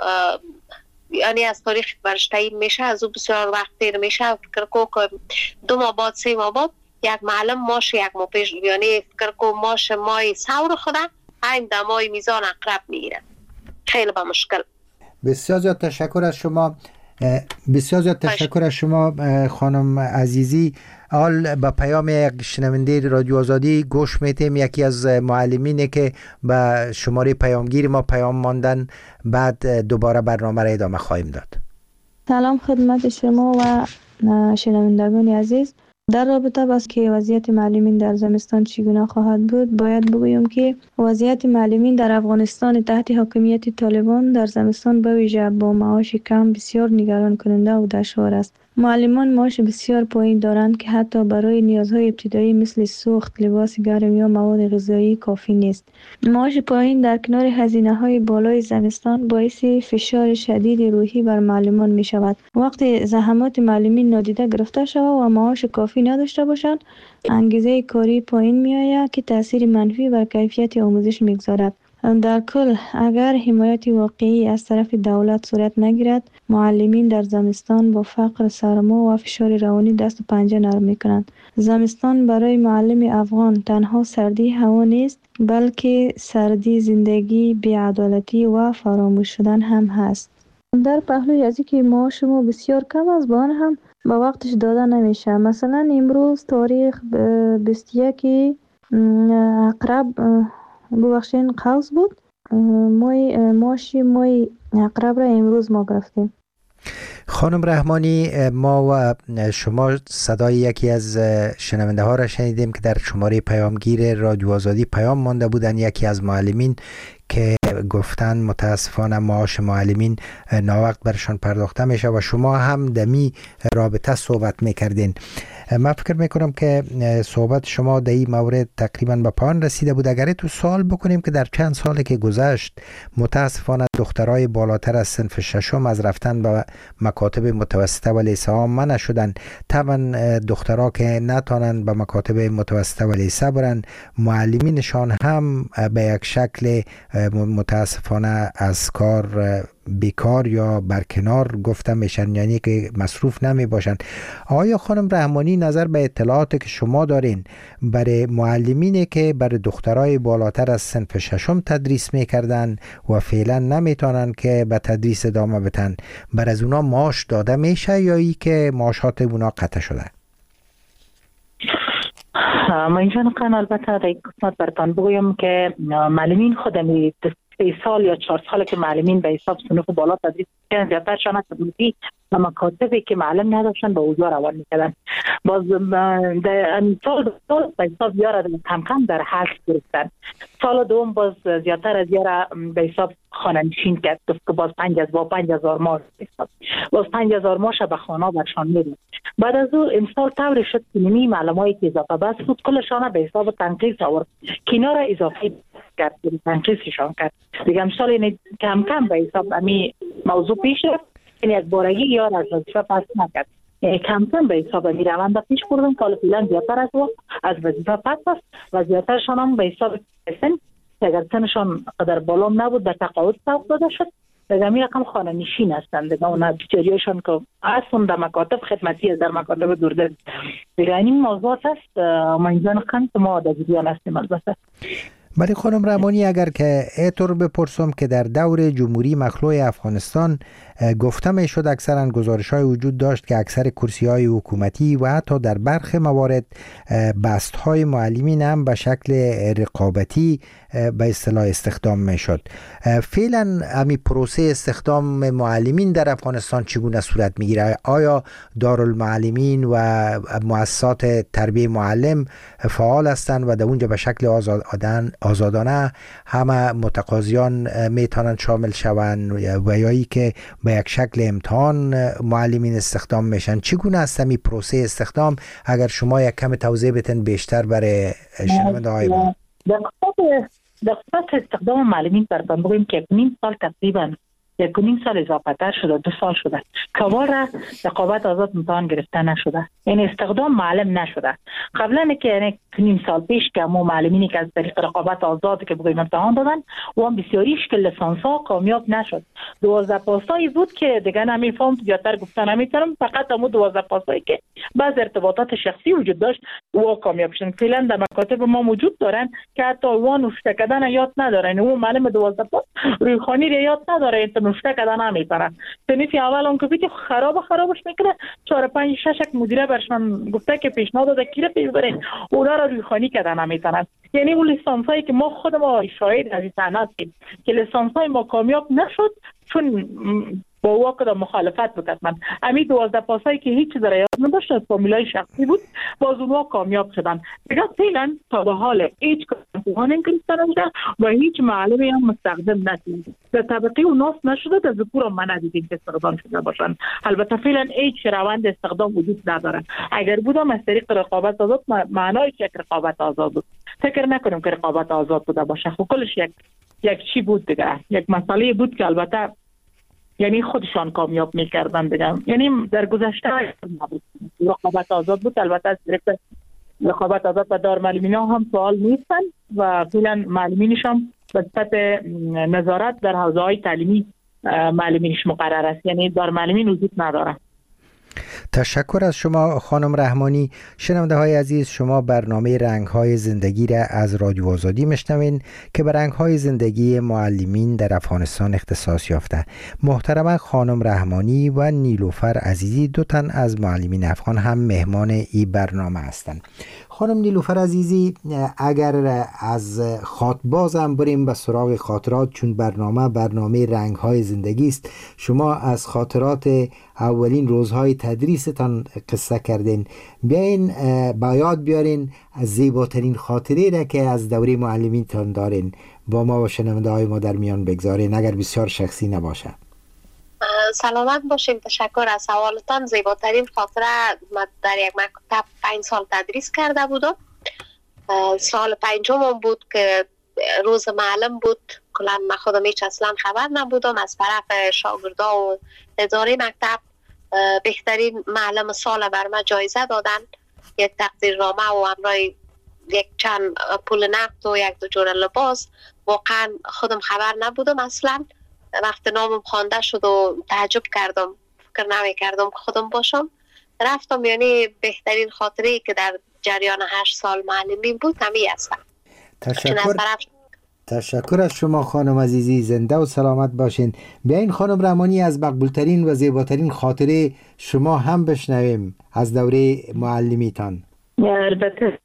یعنی از تاریخ برش تعیین میشه، از او بسیار وقت دیر میشه. فکر که 2 ماه بعد 3 ماه بعد یک معلم ماش 1 ماه پیش، یعنی فکر که ماش مای سور خوده این دمای میزان اقرب میگیره. خیلی با مشکل. بسیار زیاد تشکر از شما، بسیار زیاد تشکر از شما خانم عزیزی. حال با پیام یک شنونده رادیو آزادی گوش میتیم، یکی از معلمینه که به شماره پیامگیر ما پیام ماندن، بعد دوباره برنامه را ادامه خواهیم داد. سلام خدمت شما و شنوندگان عزیز. در رابطه با که وضعیت معلمین در زمستان چگونه خواهد بود، باید بگویم که وضعیت معلمین در افغانستان تحت حاکمیت طالبان در زمستان به ویژه با معاش کم بسیار نگران کننده و دشوار است. معلمان معاش بسیار پایین دارند که حتی برای نیازهای ابتدایی مثل سوخت، لباس گرم یا مواد غذایی کافی نیست. معاش پایین در کنار هزینه‌های بالای زمستان باعث فشار شدید روحی بر معلمان می شود. وقتی زحمات معلمین نادیده گرفته شود و معاش کافی نداشته باشند، انگیزه کاری پایین می آید که تاثیر منفی بر کیفیت آموزش می‌گذارد. در کل اگر حمایت واقعی از طرف دولت صورت نگیرد، معلمین در زمستان با فقر، سرما و فشار روانی دست و پنجه نرم می‌کنند. زمستان برای معلم افغان تنها سردی هوا نیست، بلکه سردی زندگی، بی‌عدالتی و فراموش شدن هم هست. در پهلوی از اینکه معاش ما بسیار کم است، با آن هم با وقتش داده نمیشه. مثلا امروز تاریخ 21 عقرب ببخشین قوس بود، معاش مای عقرب را امروز ما گرفتیم. خانم رحمانی، ما و شما صدای یکی از شنونده ها را شنیدیم که در شماره پیامگیر رادیو آزادی پیام مانده بودن. یکی از معلمین که گفتن متاسفانه معاش معلمین ناوقت برشان پرداخته میشه و شما هم دمی رابطه صحبت میکردین. من فکر میکنم که صحبت شما در این مورد تقریبا به پایان رسیده بود. اگر تو سوال بکنیم که در چند سالی که گذشت متاسفانه دخترای بالاتر از صنف ششم از رفتن به مکاتب متوسطه و لیسه ها منع شدن. طبعا دخترها که نتونن به مکاتب متوسطه و لیسه برن، معلمینشان هم به یک شکل متاسفانه از کار بیکار یا برکنار گفته میشن، یعنی که مصروف نمی باشن. آیا خانم رحمانی نظر به اطلاعاتی که شما دارین برای معلمینی که برای دخترای بالاتر از صنف ششم تدریس میکردن و فعلا نمیتونن که به تدریس ادامه بدن، بر از اونا معاش داده میشه یا ای که معاشات اونا قطع شده؟ من اینجا البته در قسمت برتان بگویم که معلمین خودمی 3 سال یا 4 سال که معلمین به حساب صنف بالا تدریس کردن، زیادترشان از تدریسی و مکاتبی که معلم نداشتن به اوضاع روان میکردن. باز در سال به حساب یاره کم کم در حذف گرفتن. سال دوم باز زیادتر از یاره به حساب خانه‌نشین کرد، گفت که باز 5000 ماه باز 5000 ماش به خانه برشان میدن. بعد از او امسال طوری شد که نمی معلمایی که اضافه بس بود کلشان به حساب تنقیص آورد، کنار اضافه کرد، تنقیصشان کرد دیگه. امسال کم کم به حساب امی موضوع پیش رفت، یعنی از بارگی یار از وظیفه پس نکرد، یعنی کم کم به حساب امی روند پیش بردن که حالا فعلا زیادتر از وظیفه پس است و زیادترشان هم به حساب سن اگر سنشان قدر بالام نبود به تقاعد سوق داده شد دیگه. می رقم خانه نشین هستند دیگه، اونا بیچاریاشان که اصلا در مکاتب خدمتی از در مکاتب دورده دیگه. این موضوعات است منجان خند که ما در جریان هستیم. البته ولی خانم رحمانی، اگر که اینطور بپرسم که در دور جمهوری مخلوع افغانستان گفته می شد اکثرا گزارش های وجود داشت که اکثر کرسی های حکومتی و حتی در برخی موارد بست های معلمین هم به شکل رقابتی به اصطلاح استخدام می شد. فعلا امی پروسه استخدام معلمین در افغانستان چگونه صورت می گیره؟ آیا دارالمعلمین و مؤسسات تربیه معلم فعال هستند و در اونجا به شکل آزادانه همه متقاضیان میتونن شامل شوند و یا ای که به یک شکل امتحان معلمین استخدام میشن؟ چگونه است این پروسه استخدام؟ اگر شما یک کم توضیح بدین بیشتر برای شنونده های ما. در خصوص استخدام معلمین براتون بگویم که 1.5 سال تقریبا 1.5 سال اضافه تر شده، 2 سال شده که بار رقابت آزاد امتحان گرفته نشده، یعنی استخدام معلم نشده. قبلا که یعنی 1.5 سال پیش که ما معلمینی که از طریق رقابت آزاد که بگویم امتحان دادن و هم بسیاریش که لیسانس ها کامیاب نشد. 12 پاسایی بود که دیگه نمیفهم زیادتر گفتن نمیتونم، فقط همون 12 پاسایی که بعض ارتباطات شخصی وجود داشت و کامیاب شدن. فعلا در مکاتب ما موجود دارن که حتی وان نوشته کردن یاد ندارن، اون معلم 12 پاس رویخوانی یاد نداره، نوشته کردن نمیتونن. صنف اول اون کپیت خرابش میکنه، 4 5 6 مدیره برشان گفته که پیشنهاد داده کی رو ببرین، اونا رو رویخوانی کردن نمیتونن. یعنی اون لیسانس هایی که ما خود ما شاهد از این صحنه هستیم که لیسانس های ما کامیاب نشد چون با واقع مخالفت بود. من امی 12 پاسایی که هیچ چیز را یاد نداشت، فرمولای شخصی بود، باز اونها کامیاب شدن. دیگه فعلا تا به حال هیچ امتحان نگرفته نشده و هیچ معلمی هم مستخدم نشد. در طبقه اوناس نشده، در ذکور ما ندیدیم که استخدام شده باشن. البته فعلا هیچ روند استخدام وجود نداره. اگر بودم از طریق رقابت آزاد، معنای یک رقابت آزاد بود. فکر نکنیم که رقابت آزاد بوده باشه. خب کلش یک چی بود دیگه، یک مسئله بود که البته یعنی خودشان کامیاب میکردن دیگه. یعنی در گذشته رقابت آزاد بود. البته از طریق رقابت آزاد و دارالمعلمین ها هم سوال نیستن و فعلا معلمینش هم به صفت نظارت در حوزه های تعلیمی معلمینش مقرر است، یعنی دارالمعلمین وجود نداره. تشکر از شما خانم رحمانی. شنونده های عزیز، شما برنامه رنگ های زندگی را از رادیو آزادی میشنوین که به رنگ های زندگی معلمین در افغانستان اختصاص یافته. محترم خانم رحمانی و نیلوفر عزیزی، دو تن از معلمین افغان هم مهمان این برنامه هستند. خانم نیلوفر عزیزی، اگر از بازم بریم به سراغ خاطرات، چون برنامه رنگ های زندگی است، شما از خاطرات اولین روزهای تدریستان قصه کردین. بیاین با یاد بیارین از زیباترین خاطره را که از دوره معلمینتان دارین با ما و شنونده های ما در میان بگذارین، اگر بسیار شخصی نباشه. سلامت باشین. تشکر از سوالتان. زیباترین خاطره، من در یک مکتب 5 سال تدریس کرده بودم. سال 5م بود که روز معلم بود. کلا من خودم هیچ اصلا خبر نبودم. از طرف شاگردا و اداره مکتب بهترین معلم سال بر من جایزه دادن، یک تقدیرنامه و همراه یک چند پول نقد و یک دو جور لباس. واقعا خودم خبر نبودم اصلا. وقتی نامم خوانده شد و تعجب کردم، فکر نمی کردم که خودم باشم. رفتم، یعنی بهترین خاطری که در جریان 8 سال معلمی بود همی هستم. تشکر از شما خانم عزیزی، زنده و سلامت باشین. بیاین خانم رحمانی از مقبولترین و زیباترین خاطره شما هم بشنویم از دوره معلمیتان. البته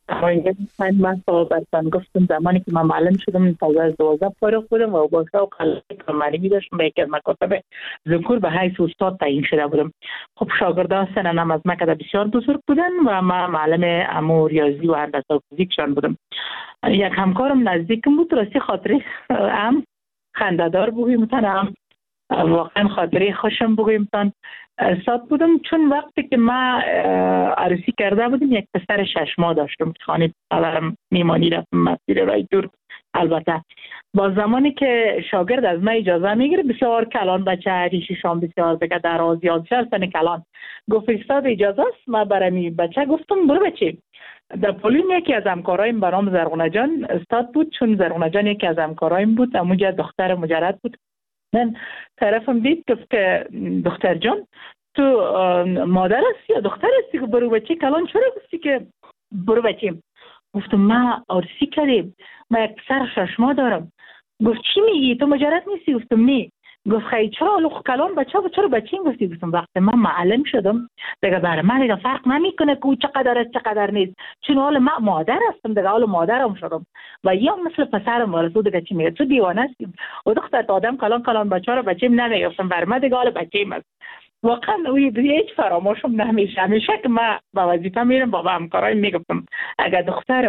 من صحبتان گفتم زمانی که من معلم شدم تازه از 12 فارغ بودم و با شوق معلمی داشتم. به یک از مکاتب ذکور به حیث استاد تعیین شده بودم. خب شاگردان سنم از مکتب بسیار بزرگ بودن و من معلم امو ریاضی و هندسه و فیزیکشان بودم. یک همکارم نزدیکم بود. راستی خاطره هم خنده‌دار بگویم هم واقعا خاطره خوشم بگویم استاد بودم، چون وقتی که من عروسی کرده بودم یک پسر 6 ماه داشتم. خانه پدرم میمانی رفتم مسیر رای دور. البته با زمانی که شاگرد از من اجازه میگیره، بسیار کلان بچه ریشی شام بسیار بگه در آزیاد سن کلان، گفت استاد اجازه است؟ من برای بچه گفتم برو بچه. در پولین یکی از همکارایم به نام زرغونه جان استاد بود، چون زرغونه جان یکی از همکارایم بود. اموجه دختر مجرد بود. من طرفم دید گفت که دختر جان تو مادر هستی یا دختر هستی که برو بچه کلان؟ چرا گفتی که برو بچه؟ گفتم من عروسی کردیم، من یک پسر 6 ماه دارم. گفت چی میگی؟ تو مجرد نیستی؟ گفتم نه. گفت خیلی چرا لخ کلان بچه و چرا بچه این گفتی؟ گفتم وقتی من معلم شدم دیگه برای من دیگه فرق نمیکنه که او چقدر است چقدر نیست، چون حال من مادر هستم دیگه، حال مادرم شدم و یا مثل پسرم وارثو دیگه چی میگه؟ تو دیوانه هستی و دختر آدم کلان بچه رو بچه نمیگه. گفتم برای من دیگه حال بچه است. واقعا هیچ فراموشم نمیشه. همیشه که من با وظیفه میرم با همکارای میگفتم اگر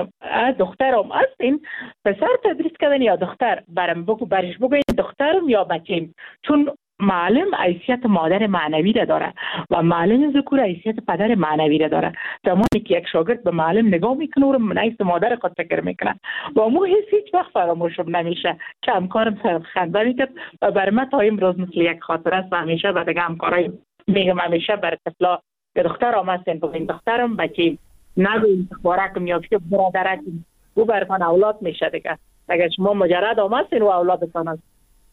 دخترم هستین پسر تدریس کردن یا دختر، برام بگو برش بگو این دخترم یا بچه‌م، چون معلم حیثیت مادر معنوی را داره و معلم ذکور حیثیت پدر معنوی را داره. زمانی که یک شاگرد به معلم نگاه میکنه و من حیث مادر خود فکر میکنه و مو هیچ وقت فراموشم نمیشه که همکارم خنده میکرد و برای من تا امروز مثل یک خاطره است و همیشه به دیگه همکارای میگم همیشه برای طفلا که دخترم هستین بگین دخترم بچه‌م، نگوین بارکم یا که برادرکم، او براتون اولاد میشه دیگه. اگر شما مجرد هستین و اولادتان هست.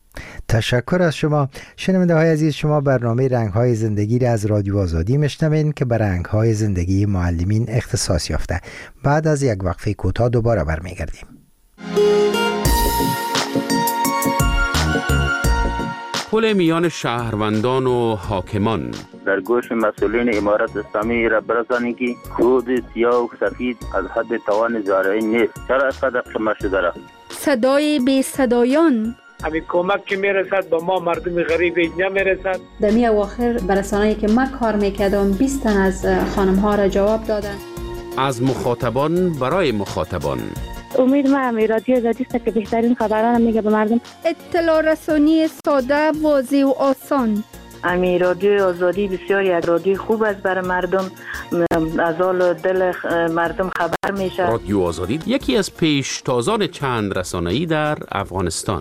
تشکر از شما. شنونده های عزیز، شما برنامه رنگ های زندگی را از رادیو آزادی میشنوین که به رنگ های زندگی معلمین اختصاص یافته. بعد از یک وقفه کوتاه دوباره برمیگردیم. پل میان شهروندان و حاکمان. در گوش مسئولین امارت اسلامی را برسانید که خود سیاه و سفید از حد توان زارعی نیست. چرا اینقدر قمه شده را؟ صدای بی صدایان. همین کمک که میرسد به ما مردم غریب اینجا میرسد. در می اواخر برسانه‌ای که من کار میکردم 20 تن از خانم ها را جواب دادن. از مخاطبان برای مخاطبان. امید من رادیو آزادی است که بهترین خبران میگه به مردم. اطلاع رسانی ساده، واضح و آسان. امی رادیو آزادی بسیار یک رادیو خوب است برای مردم، از حال دل مردم خبر میشه. رادیو آزادی یکی از پیشتازان چند رسانه‌ای در افغانستان.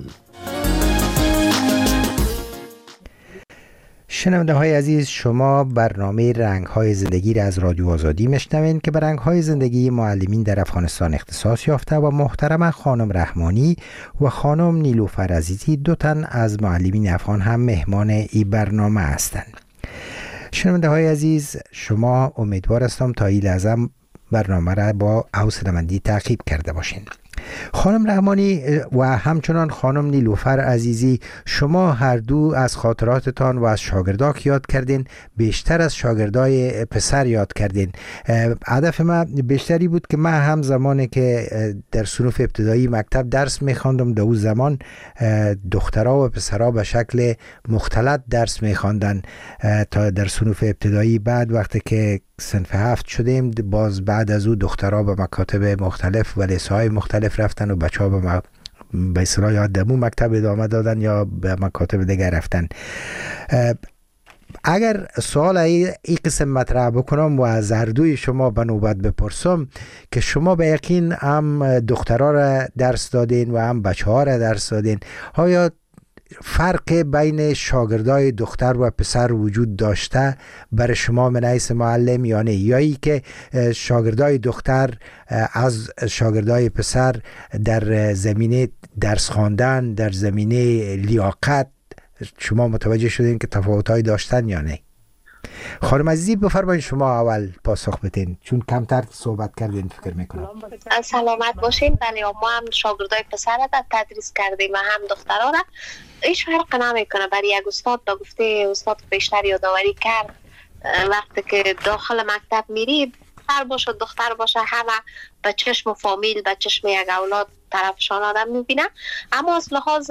شنونده های عزیز، شما برنامه رنگ های زندگی را از رادیو آزادی میشنوین که به رنگ های زندگی معلمین در افغانستان اختصاص یافته و محترم خانم رحمانی و خانم نیلوفر عزیزی، دو تن از معلمین افغان هم مهمان این برنامه هستند. شنونده های عزیز، شما امیدوار هستم تا این لحظه برنامه را با حوصله‌مندی تعقیب کرده باشین. خانم رحمانی و همچنان خانم نیلوفر عزیزی، شما هر دو از خاطراتتان و از شاگرداک یاد کردین، بیشتر از شاگردای پسر یاد کردین. هدف من بیشتری بود که من هم زمانی که در صنوف ابتدایی مکتب درس می‌خواندم، در اون زمان دخترها و پسرها به شکل مختلط درس می‌خواندن تا در صنوف ابتدایی. بعد وقتی که صنف 7 شدیم، باز بعد از او دخترها به مکاتب مختلف و لیسه‌های مختلف رفتن و بچه‌ها به اصطلاح یا دمو مکتب ادامه دادن یا به مکاتب دیگر رفتن. اگر سوال این قسم مطرح بکنم و از هر دوی شما به نوبت بپرسم که شما به یقین هم دخترها را درس دادین و هم بچه‌ها را درس دادین، آیا فرق بین شاگردای دختر و پسر وجود داشته برای شما من حیث معلم یا نه؟ یا ای که شاگردای دختر از شاگردای پسر در زمینه درس خواندن، در زمینه لیاقت شما متوجه شدین که تفاوت‌هایی داشتن یا نه؟ خانم عزیزی بفرمایید شما اول پاسخ بدین، چون کمتر صحبت کردین فکر میکنم. سلامت باشین. بله، ما هم شاگردای پسر را تدریس کردیم و هم دخترها را. هیچ فرق نمیکنه. برای یک استاد به گفته استاد بیشتر یادآوری کرد، وقتی که داخل مکتب میری دختر باشه دختر باشه، همه به چشم فامیل، به چشم یک اولاد طرفشان آدم میبینه. اما از لحاظ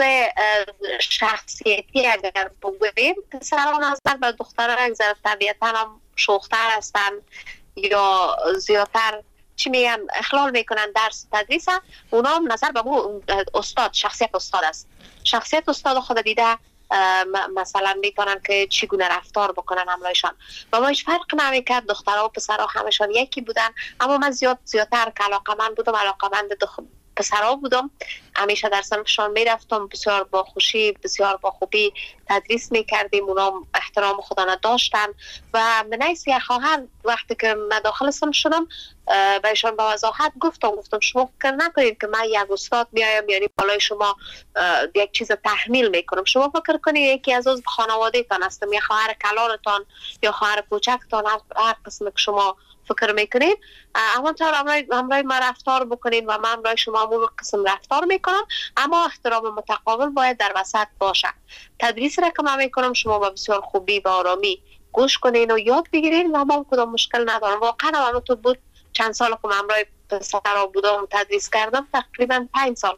شخصیتی اگر بگویم، پسران نظر به دختران یک ذره طبیعتا هم شوختر هستن یا زیادتر چی میگن اخلال میکنن درس تدریس. اونا هم نظر به استاد، شخصیت استاد است. شخصیت استاد خود دیده مثلا میتونن که چگونه رفتار بکنن همراهشان. و ما هیچ فرق نمیکرد، دخترها و پسرها همشان یکی بودن. اما من زیادتر که علاقمند بودم، علاقمند پسرها بودم. همیشه در صنفشان میرفتم، بسیار با خوشی، بسیار با خوبی تدریس میکردیم. اونا احترام خودانه داشتن و من حیث یک خواهر وقتی که من داخل صنف شدم بهشان با وضاحت گفتم شما فکر نکنید که من یک استاد میایم یعنی بالای شما یک چیز تحمیل میکنم. شما فکر کنید یکی از خانواده تان هستم، یا خواهر کلانتان یا خواهر کوچکتان، هر قسم که شما فکر میکنید همانطور همراه ما رفتار بکنید و من همراه شما همون قسم رفتار میکنم. اما احترام متقابل باید در وسط باشه. تدریس را که من میکنم شما با بسیار خوبی و آرامی گوش کنین و یاد بگیرین و ما کدام مشکل ندارم. واقعا همونطور بود. چند سال که من همراه پسرها بودم تدریس کردم، تقریبا 5 سال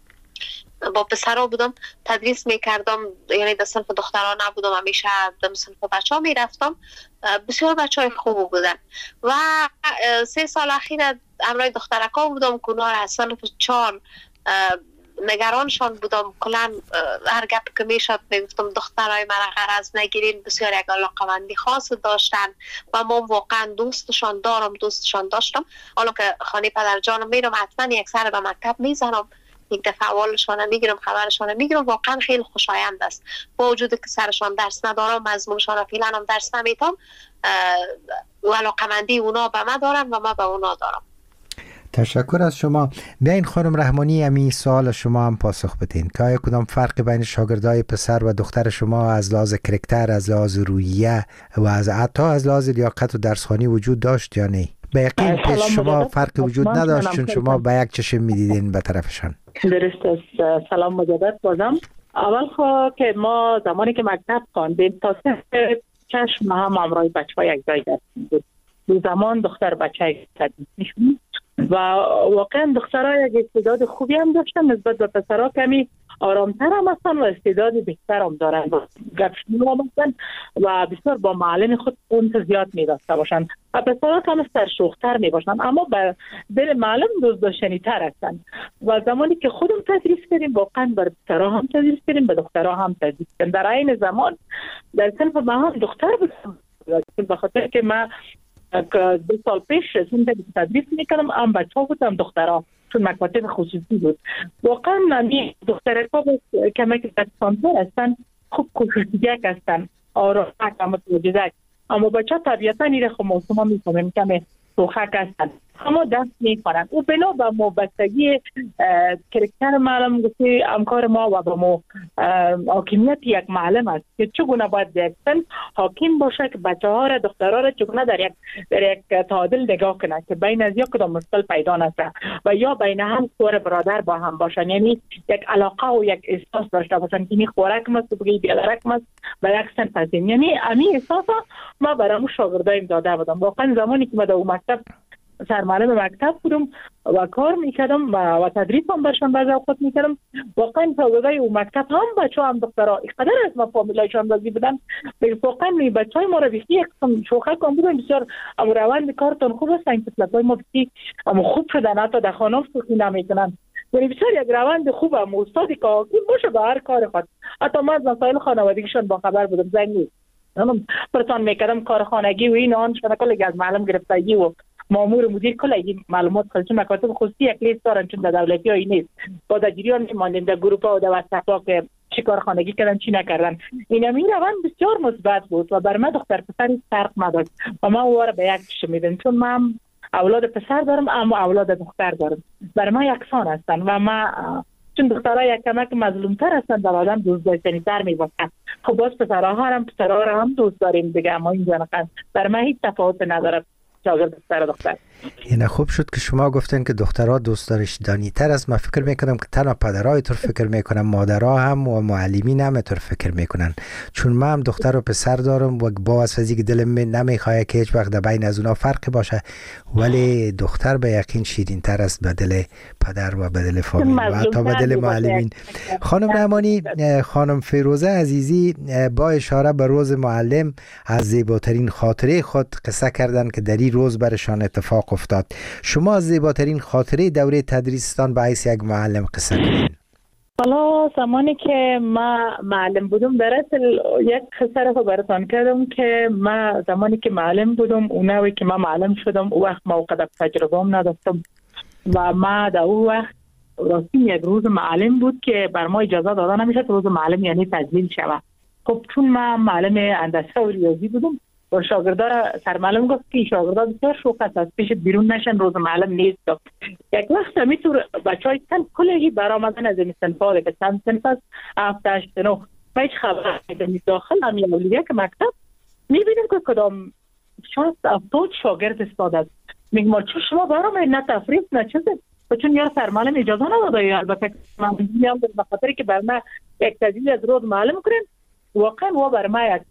با پسرها بودم تدریس میکردم، یعنی در صنف دخترها نبودم، همیشه در صنف بچه ها میرفتم. بسیار بچه های خوب بودن و 3 سال اخیر همراه دخترکا بودم که اونا از صنف 4 نگرانشان بودم. کلا هر گپ که میشد میگفتم دخترای من غرض نگیرین، بسیار یک علاقمندی خاص داشتن و من واقعا دوستشان داشتم. حالا که خانه پدر جانم میرم حتما یک سر به مکتب میزنم، یک دفعه اولشان میگیرم، خبرشان میگیرم. واقعا خیلی خوشایند است. با وجود که سرشان درس ندارم، مضمونشان فعلا هم درس نمیتم، و علاقمندی اونا به من دارن و من به اونا دارم. تشکر از شما. بیاین خانم رحمانی همین سوال شما هم پاسخ بدین که آیا کدام فرق بین شاگردای پسر و دختر شما از لحاظ کرکتر، از لحاظ روحیه و از حتی از لحاظ لیاقت و درسخوانی وجود داشت یا نه؟ به یقین پیش شما فرق وجود نداشت چون شما به یک چشم میدیدین به طرفشان. درست است. سلام مجدد بازم. اول که ما زمانی که مکتب خواندیم تا چشم هم همراه بچه‌ها یک جای بود. دو زمان دختر بچه تدریس میشون و واقعا دخترها یک استعداد خوبی هم داشتن نسبت به پسرها، کمی آرامتر هم هستن و استعداد بهتر هم دارن، گپشنو هم هستن و بسیار با معلم خود اون زیاد می داشته باشن و پسرها هم سرشوختر می باشن، اما به دل معلم دوست داشتنی تر هستن. و زمانی که خودم تدریس کردیم واقعا بر پسرها هم تدریس کردیم، به دخترها هم تدریس کردیم. در این زمان در صنف ما هم دختر بودم، به خاطر که من 2 سال پیش تدریس میکردم، هم بچه ها بودم دخترها، چون مکاتب خصوصی بود. واقعا نمی دخترها کمی دستانتر هستن، خوب کوششگیک هستن، آرامک هم متوجدک، اما بچه طبیعتا ایره خب موسوم ها میکنم کمی سوخک هستن. اما دست میکنن و بنا به وابستگی کرکتر معلم گفته همکار ما و به ما حاکمیت یک معلم است که چگونه باید یک سن حاکم باشه که بچه ها را دخترها را چگونه در یک تعادل نگاه کنه که بین از یک کدام مشکل پیدا نشه و یا بین هم خور برادر با هم باشن، یعنی یک علاقه و یک احساس داشته باشن که این خوراک مست و بگی بیادرک مست و یک سن پسیم. یعنی امی احساس ما برامو شاگردایم داده بودم. واقعا زمانی که ما در مکتب سرمعلم مکتب بودم و کار میکردم و تدریس هم برشان بعضی اوقات میکردم، واقعا شاگردای اون مکتب هم بچه هم دخترها اینقدر از ما فامیلایشان راضی بودن. واقعا بچه های ما را بیخی یک قسم شوخک هم بودن، بسیار روند کارتون خوب هستن، کسلت های ما بیخی خوب شدن، حتی در خانه سخی نمیکنن. یعنی بسیار یک روند خوب هم استادی که حاکم باشه به هر کار خود. حتی ما از مسائل خانوادگیشان با خبر بودم، زنگی پرسان میکردم کار خانگی و این آن شده کلی از معلم گرفتگی و مامور مدیر کلی معلومات خلچون مکاتب خصوصی یک لیست دارن چون در دولتی هایی نیست. با در جریان میماندیم در گروپ ها و در واتساپ ها که چی کار خانگی کردن چی نکردن. این روند بسیار مثبت بود و بر من دختر پسری فرق نداشت و من او را به یک شمیدم، چون من اولاد پسر دارم اما اولاد دختر دارم، بر من یکسان هستن و ما چون دخترها یک کمک مظلومتر هستن در آدم دوست داشتنی تر میباشن. خب باز پسرها هم دوست داریم دیگه، اما اینجا نخند بر من هیچ تفاوت نداره شاگرد پسر دختر. این خوب شد که شما گفتن که دخترها دوست داشتنی تر است. من فکر میکنم که تنها پدرها اینطور فکر میکنن، مادرها هم و معلمین هم اینطور فکر میکنن، چون من هم دختر و پسر دارم و با واسه که دلم نمیخواد که هیچ وقت در بین از اونها فرقی باشه، ولی دختر به یقین شیرین تر است به دل پدر و به دل فامیل و حتی به دل معلمین. خانم رحمانی، خانم فیروزه عزیزی با اشاره به روز معلم از زیباترین خاطره خود قصه کردن که در این روز برشان اتفاق افتاد. شما از زیباترین خاطره دوره تدریستان به حیث یک معلم قصه کنین. حالا زمانی که ما معلم بودم در اصل یک قصه رو براتون کردم که ما زمانی که معلم بودم اونوی که ما معلم شدم او وقت موقع تجربه هم نداشتم و ما در اون وقت راستی یک روز معلم بود که بر ما اجازه داده نمیشد روز معلم یعنی تجلیل شود. خب چون ما معلم هندسه و ریاضی بودم و شاگردا را سرمعلم گفت که شاگردا بسیار شوخ است از پیش بیرون نشن روز معلم نیست. یک وقت میتور بچهای تن کلی برآمدن از این صنفا که چند صنف است 7 8 9 هیچ خبر نداریم. داخل همین اولیه که مکتب میبینیم که کدام 60 70 شاگرد استاد است. میگم چه شما برام نه تفریح نه چیزی، چون یا سرمعلم اجازه نداده. البته من میگم به خاطر که بر ما یک تجلیل از روز معلم کنین واقعا و بر ما یک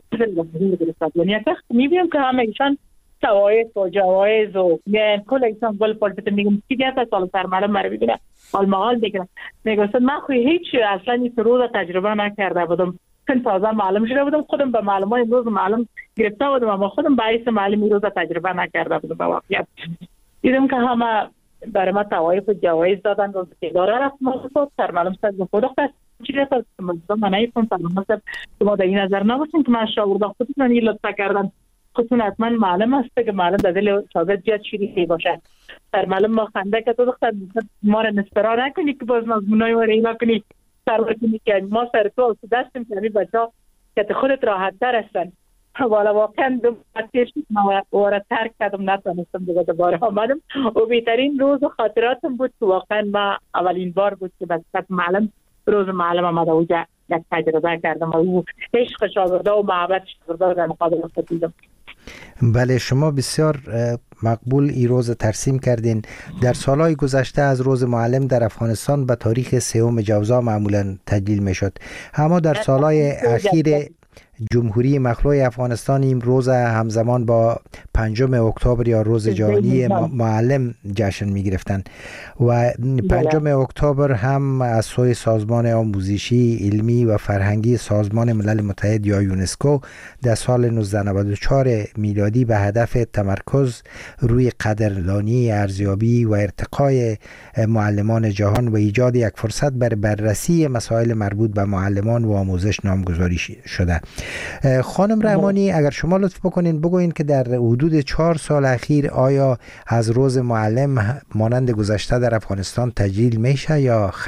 یعنی یک وقت میبینم که همه ایشان سوایز و جوایز و کل ایشان بل پالپت میگم چی گفت سال سرمعلم مرا ببینه حال بگیرم. میگم من خو هیچ اصلا این روز تجربه نکرده بودم، چون تازه معلم شده بودم، خودم به معلمای روز معلم گرفته بودم اما خودم به حیث معلم روز تجربه نکرده بودم. به واقعیت دیدم که همه برای ما سوایز و جوایز دادن. روز اداره رفتم سرمعلم صد خود چیزی هست من نیفتم سرمعلم صد شما در این نظر نباشین که من شاگرد خودتون این لطفا کردن خودتون حتما معلم هسته که معلم در دل شاگرد جد شیری باشه. سرمعلم ما خنده که تو دختر ما را نسپرا نکنی که باز مضمونای ما را اینا کنی سرور کنی که ما سر تو دستیم که همین بچه ها که خودت راحت تر هستن. والا واقعا دو بطیر شد ما وارد ترک کردم نتونستم دیگه دوباره آمدم و بهترین روز و خاطراتم بود که واقعا ما اولین بار بود که بسیار معلم روز معلم آمده و یک تجربه کردم و او عشق شاگرده و محبت شاگرده در مقابل خود دیدم. بله شما بسیار مقبول این روز ترسیم کردین. در سالهای گذشته از روز معلم در افغانستان به تاریخ 3 جوزا معمولا تجلیل می شد، اما در سالهای اخیر جمهوری مخلوع افغانستان این روز همزمان با 5 اکتبر یا روز جهانی معلم جشن می گرفتن و 5 اکتبر هم از سوی سازمان آموزشی علمی و فرهنگی سازمان ملل متحد یا یونسکو در سال 1994 میلادی به هدف تمرکز روی قدردانی، ارزیابی و ارتقای معلمان جهان و ایجاد یک فرصت برای بررسی مسائل مربوط به معلمان و آموزش نامگذاری شده. خانم رحمانی اگر شما لطف بکنین بگوین که در حدود 4 سال اخیر آیا از روز معلم مانند گذشته در افغانستان تجلیل میشه یا خیر؟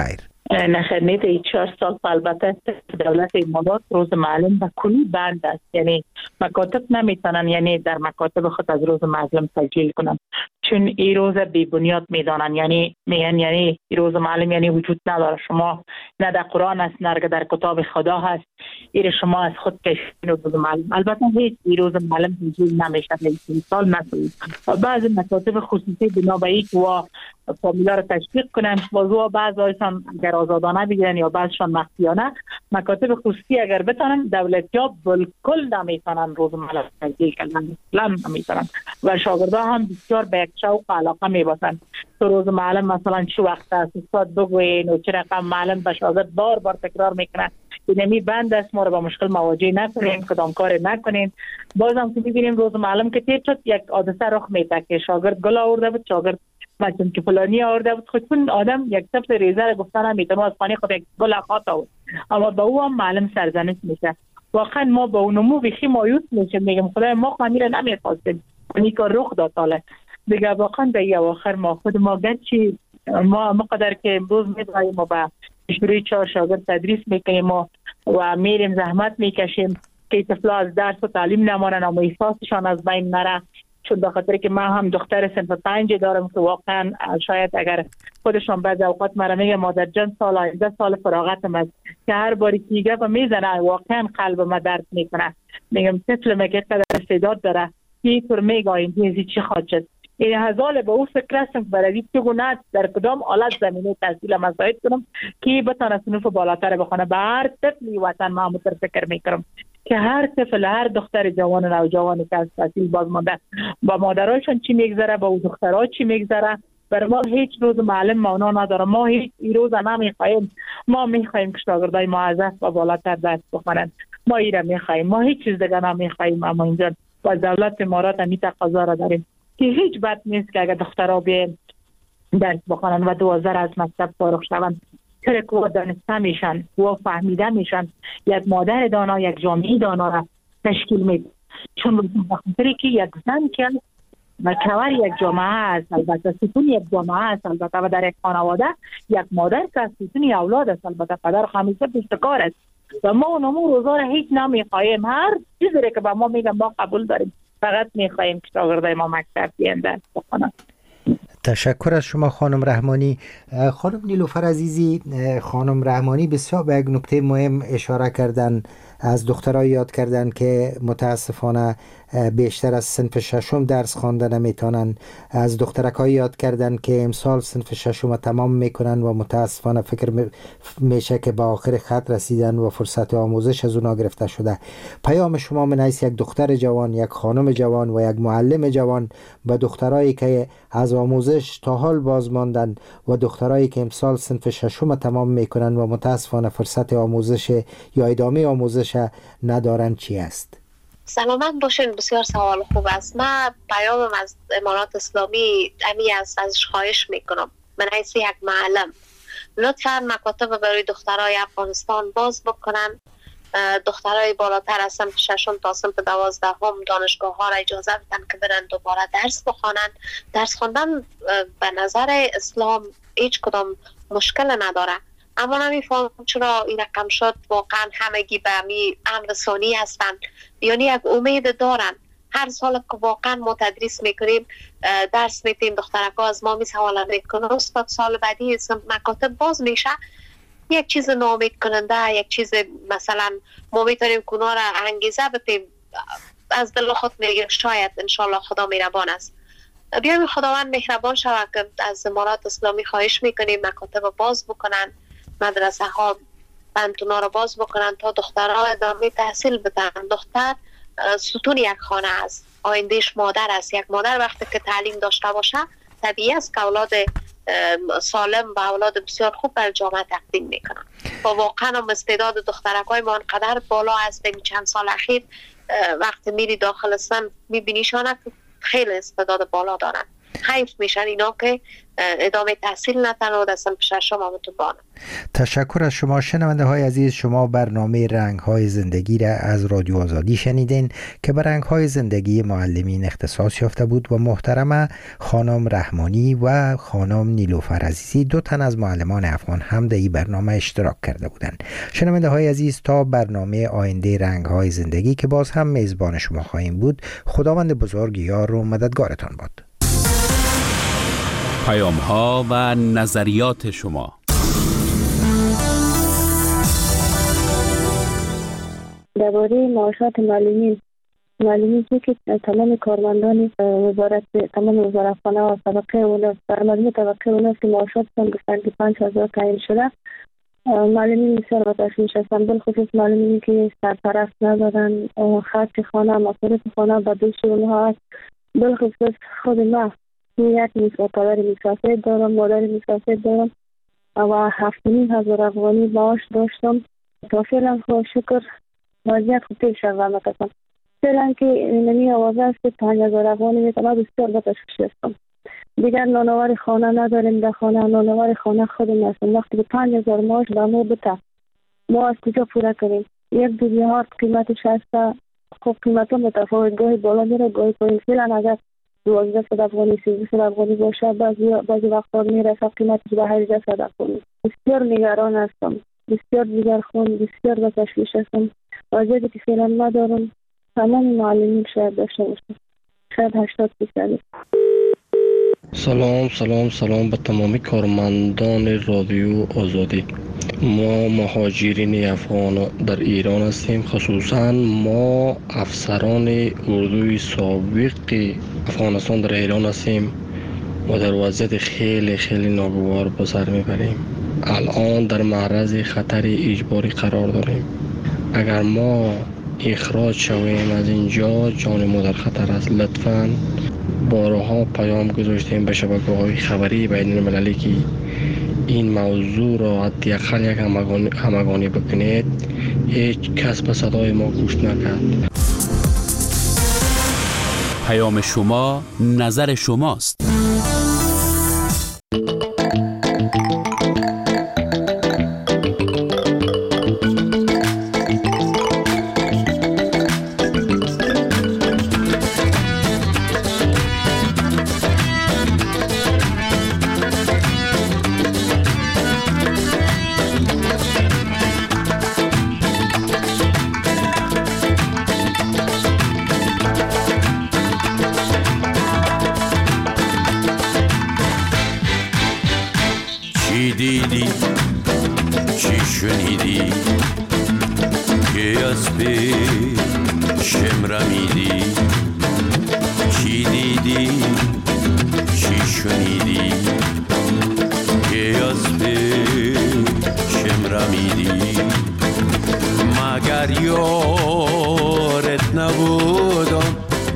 نخدمت 4 سال البته دولت امارات روز معلم و کلی بند است، یعنی مکاتب نمیتونن یعنی در مکاتب خود از روز معلم تسجیل کنن، چون این روز بی بنیاد میدانن، یعنی میگن یعنی این روز معلم یعنی وجود نداره، شما نه در قرآن است نه در کتاب خدا هست، این شما از خود کشید روز معلم. البته هیچ این روز معلم تسجیل نمیشه، هیچ سال نشد. بعضی مکاتب خصوصی بنا به اینکه فامیلا رو تشویق کنن و بعضیشان اگر آزادانه بگیرن یا بعضشان مخفیانه، مکاتب خصوصی اگر بتونن، دولتی‌ها بالکل نمیتونن روز معلم تسجیل کنن، اصلا نمیتونن و شاگردان هم بسیار به یک شوق و علاقه میباشن. تو روز معلم مثلا چه وقت است استاد بگوین و چه رقم معلم به شاگرد بار بار تکرار میکنن، اینمی بند است، ما رو با مشکل مواجه نکنین، کدام کار نکنین. بازم که میبینیم روز معلم که تیر شد یک حادثه رخ میده که شاگرد گل آورده بود، شاگرد مثلا که فلانی آورده بود، خودتون آدم یک طفل ریزه رو گفتن نمیتونه از خانه خود یک گل خاط آورد، اما با او هم معلم سرزنش میشه. واقعا ما با اونمو بخی مایوس میشیم، میگم خدای ما خمیره نمیخواستیم اونی که رخ داد حالا دیگه. واقعا به یه آخر ما خود ما گرچه ما مقدر که امروز میدواییم و به شروع 4 شاگرد تدریس میکنیم و میریم زحمت میکشیم که طفلا از درس و تعلیم نمانن اما احساسشان از بین نره، چون به خاطر که من هم دختر صنف 5 دارم که واقعا شاید اگر خودشان بعضی اوقات مرا میگه مادر جان سال آینده سال فراغتم است، که هر باری که میگه و میزنه واقعا قلب ما درد میکنه. میگم طفل مگه قدر استعداد داره، اینطور میگه آینده چی خواهد شد. این هزال به او فکر هستم برای که گونه در کدام حالت زمینه تحصیل مساعد کنم که بتانه صنف بالاتر بخونه. به هر طفلی وطن ما فکر میکنم که هر طفل، هر دختر جوان و نوجوانی که از تحصیل باز مانده با مادرایشان چی میگذره، با او دخترها چی میگذره، بر ما هیچ روز معلم معنا نداره. ما هیچ روز نمیخوایم، ما میخوایم که شاگردای معزز و بالاتر درس بخونن، ما ایره میخوایم، ما هیچ چیز دیگه نمیخوایم. اما اینجا با دولت امارات هم تقاضا را داریم که هیچ بد نیست که اگر دخترها بیان درس بخونن و 12 از مکتب فارغ شوند، ترک و دانسته میشن و فهمیده میشن، یک مادر دانا، یک جامعه دانا را تشکیل میده. چون بخاطر که یک زن که مکور یک جامعه است، البته ستون یک جامعه است، البته و در یک خانواده یک مادر که ستون اولاد است، البته پدر همیشه پشتکار است و ما اونمو روزا را هیچ نمیخوایم. هر چیزی که به ما میگن ما قبول داریم، فقط میخوایم که شاگردای ما مکتب بیان درس بخونن. تشکر از شما خانم رحمانی. خانم نیلوفر عزیزی، خانم رحمانی بسیار به یک نکته مهم اشاره کردن، از دخترها یاد کردن که متاسفانه بیشتر از صنف 6 درس خوانده نمیتونن. از دخترک‌ها یاد کردن که امسال صنف 6 تمام میکنن و متاسفانه فکر میشه که با آخر خط رسیدن و فرصت آموزش از اونا گرفته شده. پیام شما من حیث یک دختر جوان، یک خانم جوان و یک معلم جوان به دخترایی که از آموزش تا حال باز ماندن و دخترایی که امسال صنف 6 تمام میکنن و متاسفانه فرصت آموزش یا ادامه آموزش ندارن چی است؟ سلامت باشین. بسیار سوال خوب است. من پیامم از امارات اسلامی امی ازش خواهش میکنم، من حیث یک معلم لطفاً مکاتب برای دخترای افغانستان باز بکنن. دخترای بالاتر از صنف 6 تا صنف 12 دانشگاه ها را اجازه بدن که برن دوباره درس بخوانن. درس خواندن به نظر اسلام هیچ کدام مشکل نداره، اما نمیفهم چرا این رقم شد. واقعا همگی به می امر ثانی هستن، یعنی یک امید دارن. هر سال که واقعا ما تدریس میکنیم، درس میتیم، دخترکا از ما میسوالن میکنن استاد سال بعدی مکاتب باز میشه، یک چیز ناامید کننده، یک چیز مثلا ما میتونیم کنا را انگیزه بتیم. از دل خود میگیم شاید انشالله خدا مهربان است. بیایم خداوند مهربان شود که از امارات اسلامی خواهش میکنیم مکاتب باز بکنن، مدرسه ها بنتونا رو باز بکنن تا دخترها ادامه تحصیل بدن. دختر ستون یک خانه است، آیندهش مادر است. یک مادر وقتی که تعلیم داشته باشه طبیعی است که اولاد سالم و اولاد بسیار خوب بر جامعه تقدیم میکنن. و واقعا هم استعداد دخترکای ما انقدر بالا است. این چند سال اخیر وقتی میری داخل سن میبینیشان که خیلی استعداد بالا دارن. حیف میشن اینا که ادامه تحصیل نه تنها در صنف ششم هم تو بانم. تشکر از شما. شنونده های عزیز، شما برنامه رنگ های زندگی را از رادیو آزادی شنیدین که به رنگ های زندگی معلمین اختصاص یافته بود و محترمه خانم رحمانی و خانم نیلوفر عزیزی 2 تن از معلمان افغان هم در این برنامه اشتراک کرده بودند. شنونده های عزیز، تا برنامه آینده رنگ های زندگی که باز هم میزبان شما خواهیم بود، خداوند بزرگ یار و مددگارتان باد. پیام ها و نظریات شما. درباره معاشات معلمین که تمام کارمندان وزارت، تمام وزارتخانه و طبقه اول در مجموع طبقه اول که معاشاتشان گفتن که 5000 تعیین شده، معلمین بسیار به تشویش هستند، بالخصوص معلمینی که سرپرست ندارن، خرج خانه، مصارف خانه به دوش اونها است. بالخصوص خود ما یک پدر مسافر دارم، مادر مسافر دارم و 7,500 افغانی معاش داشتم. تا فعلا خود شکر وضعیت خوب پیش روان است. فعلا که اینمی آوازه است که 5,000 افغانی میتونه بسیار به تشویش هستم. دیگر نانوار خانه نداریم، در خانه نانوار خانه خودم هستم. وقتی که 5,000 معاش به ما بده، ما از کجا پوره کنیم؟ یک دوزیهات قیمتش هست، خب قیمت هم متفاوت، گاهی بالا میره گاهی پایین. فعلا اگر 1200 افغانی 1300 افغانی باشه، بعضی وقتا میرسه قیمتش به 1800 افغانی. بسیار نگران هستم، بسیار دیگرخوان، بسیار به تشویش هستم. وضعیتی که فعلا ندارم تمام معلمین شاید داشته باشم، شاید 80%. سلام به تمامی کارمندان رادیو آزادی. ما مهاجرین افغان در ایران هستیم، خصوصا ما افسران اردوی سابق افغانستان در ایران هستیم و در وضعیت خیلی ناگوار به سر میبریم. الان در معرض خطر اجباری قرار داریم. اگر ما اخراج شویم از اینجا جان ما در خطر است. لطفاً بارها پیام گذاشتیم به شبکه‌های خبری بین المللی که این موضوع را حداقل یک همگانی بکنید. هیچ کس به صدای ما گوش نکرد. پیام شما نظر شماست. دیدی چی شنیدی که از پیشم رمیدی؟ چی دیدی چی شنیدی که از پیشم رمیدی؟ مگر یارت نبودم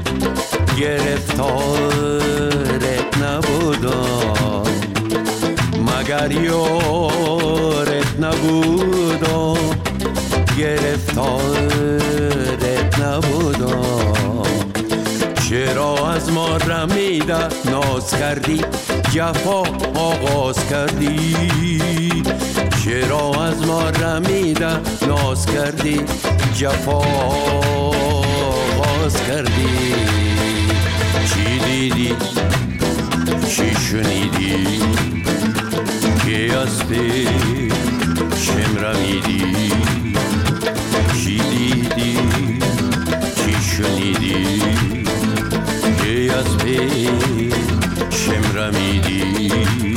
گرفتارت نبودم؟ مگر یارت نبودم گرفتارت نبودم؟ چرا از ما رمیده ناز کردی جفا آغاز کردی؟ چرا از ما رمیده ناز کردی جفا آغاز کردی؟ چی دیدی چی شنیدی که از پیشم رمیدی؟ چی دیدی چی شنیدی که از پیشم رمیدی؟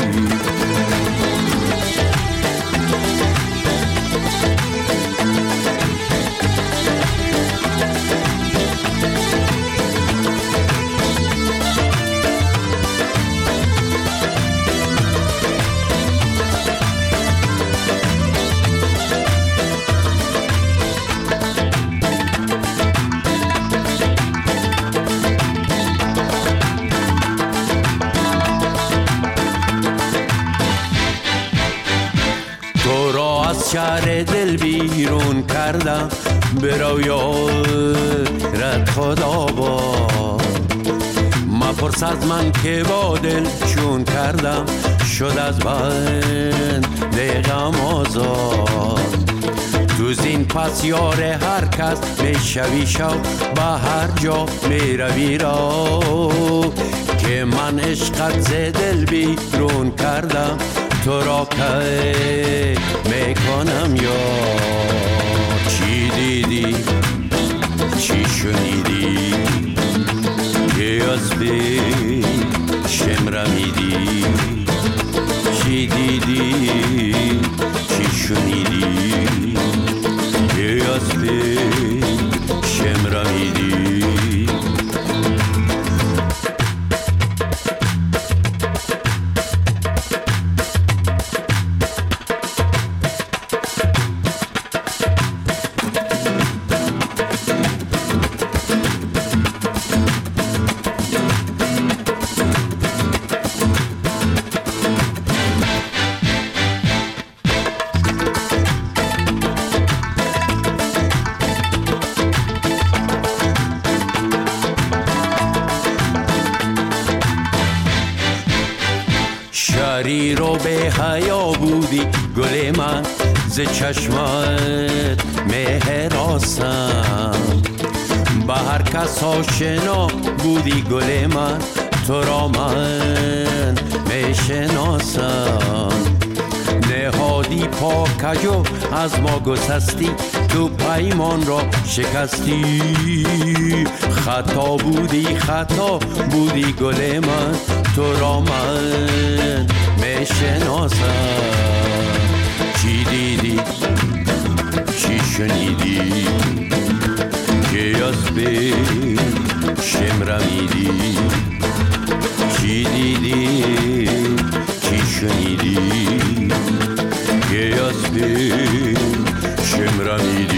شهر دل بیرون کردم برو یارت خدا با مپرس از من که با دل چون کردم شد از بند غم آزاد. تو زین پس یار هر کس میشوی شو به هر جا میروی را، که من عشقت ز دل بیرون کردم تو را که میکنم یاد. چی دیدی چی شنیدی که از بی شمرمیدی؟ چی دیدی چی شنیدی که از بی شمرمیدی؟ شریر و به حیا بودی گل من، ز چشمت مهر آسم. به هر کس آشنا بودی گل من، تو را من میشناسم. نهادی پاکجو از ما گسستی، تو پیمان را شکستی. خطا بودی گل من، تو را من میشناسم. چی دیدی چی شنیدی که از بی شمرمیدی؟ چی دیدی چی شنیدی که از بی شمرمیدی؟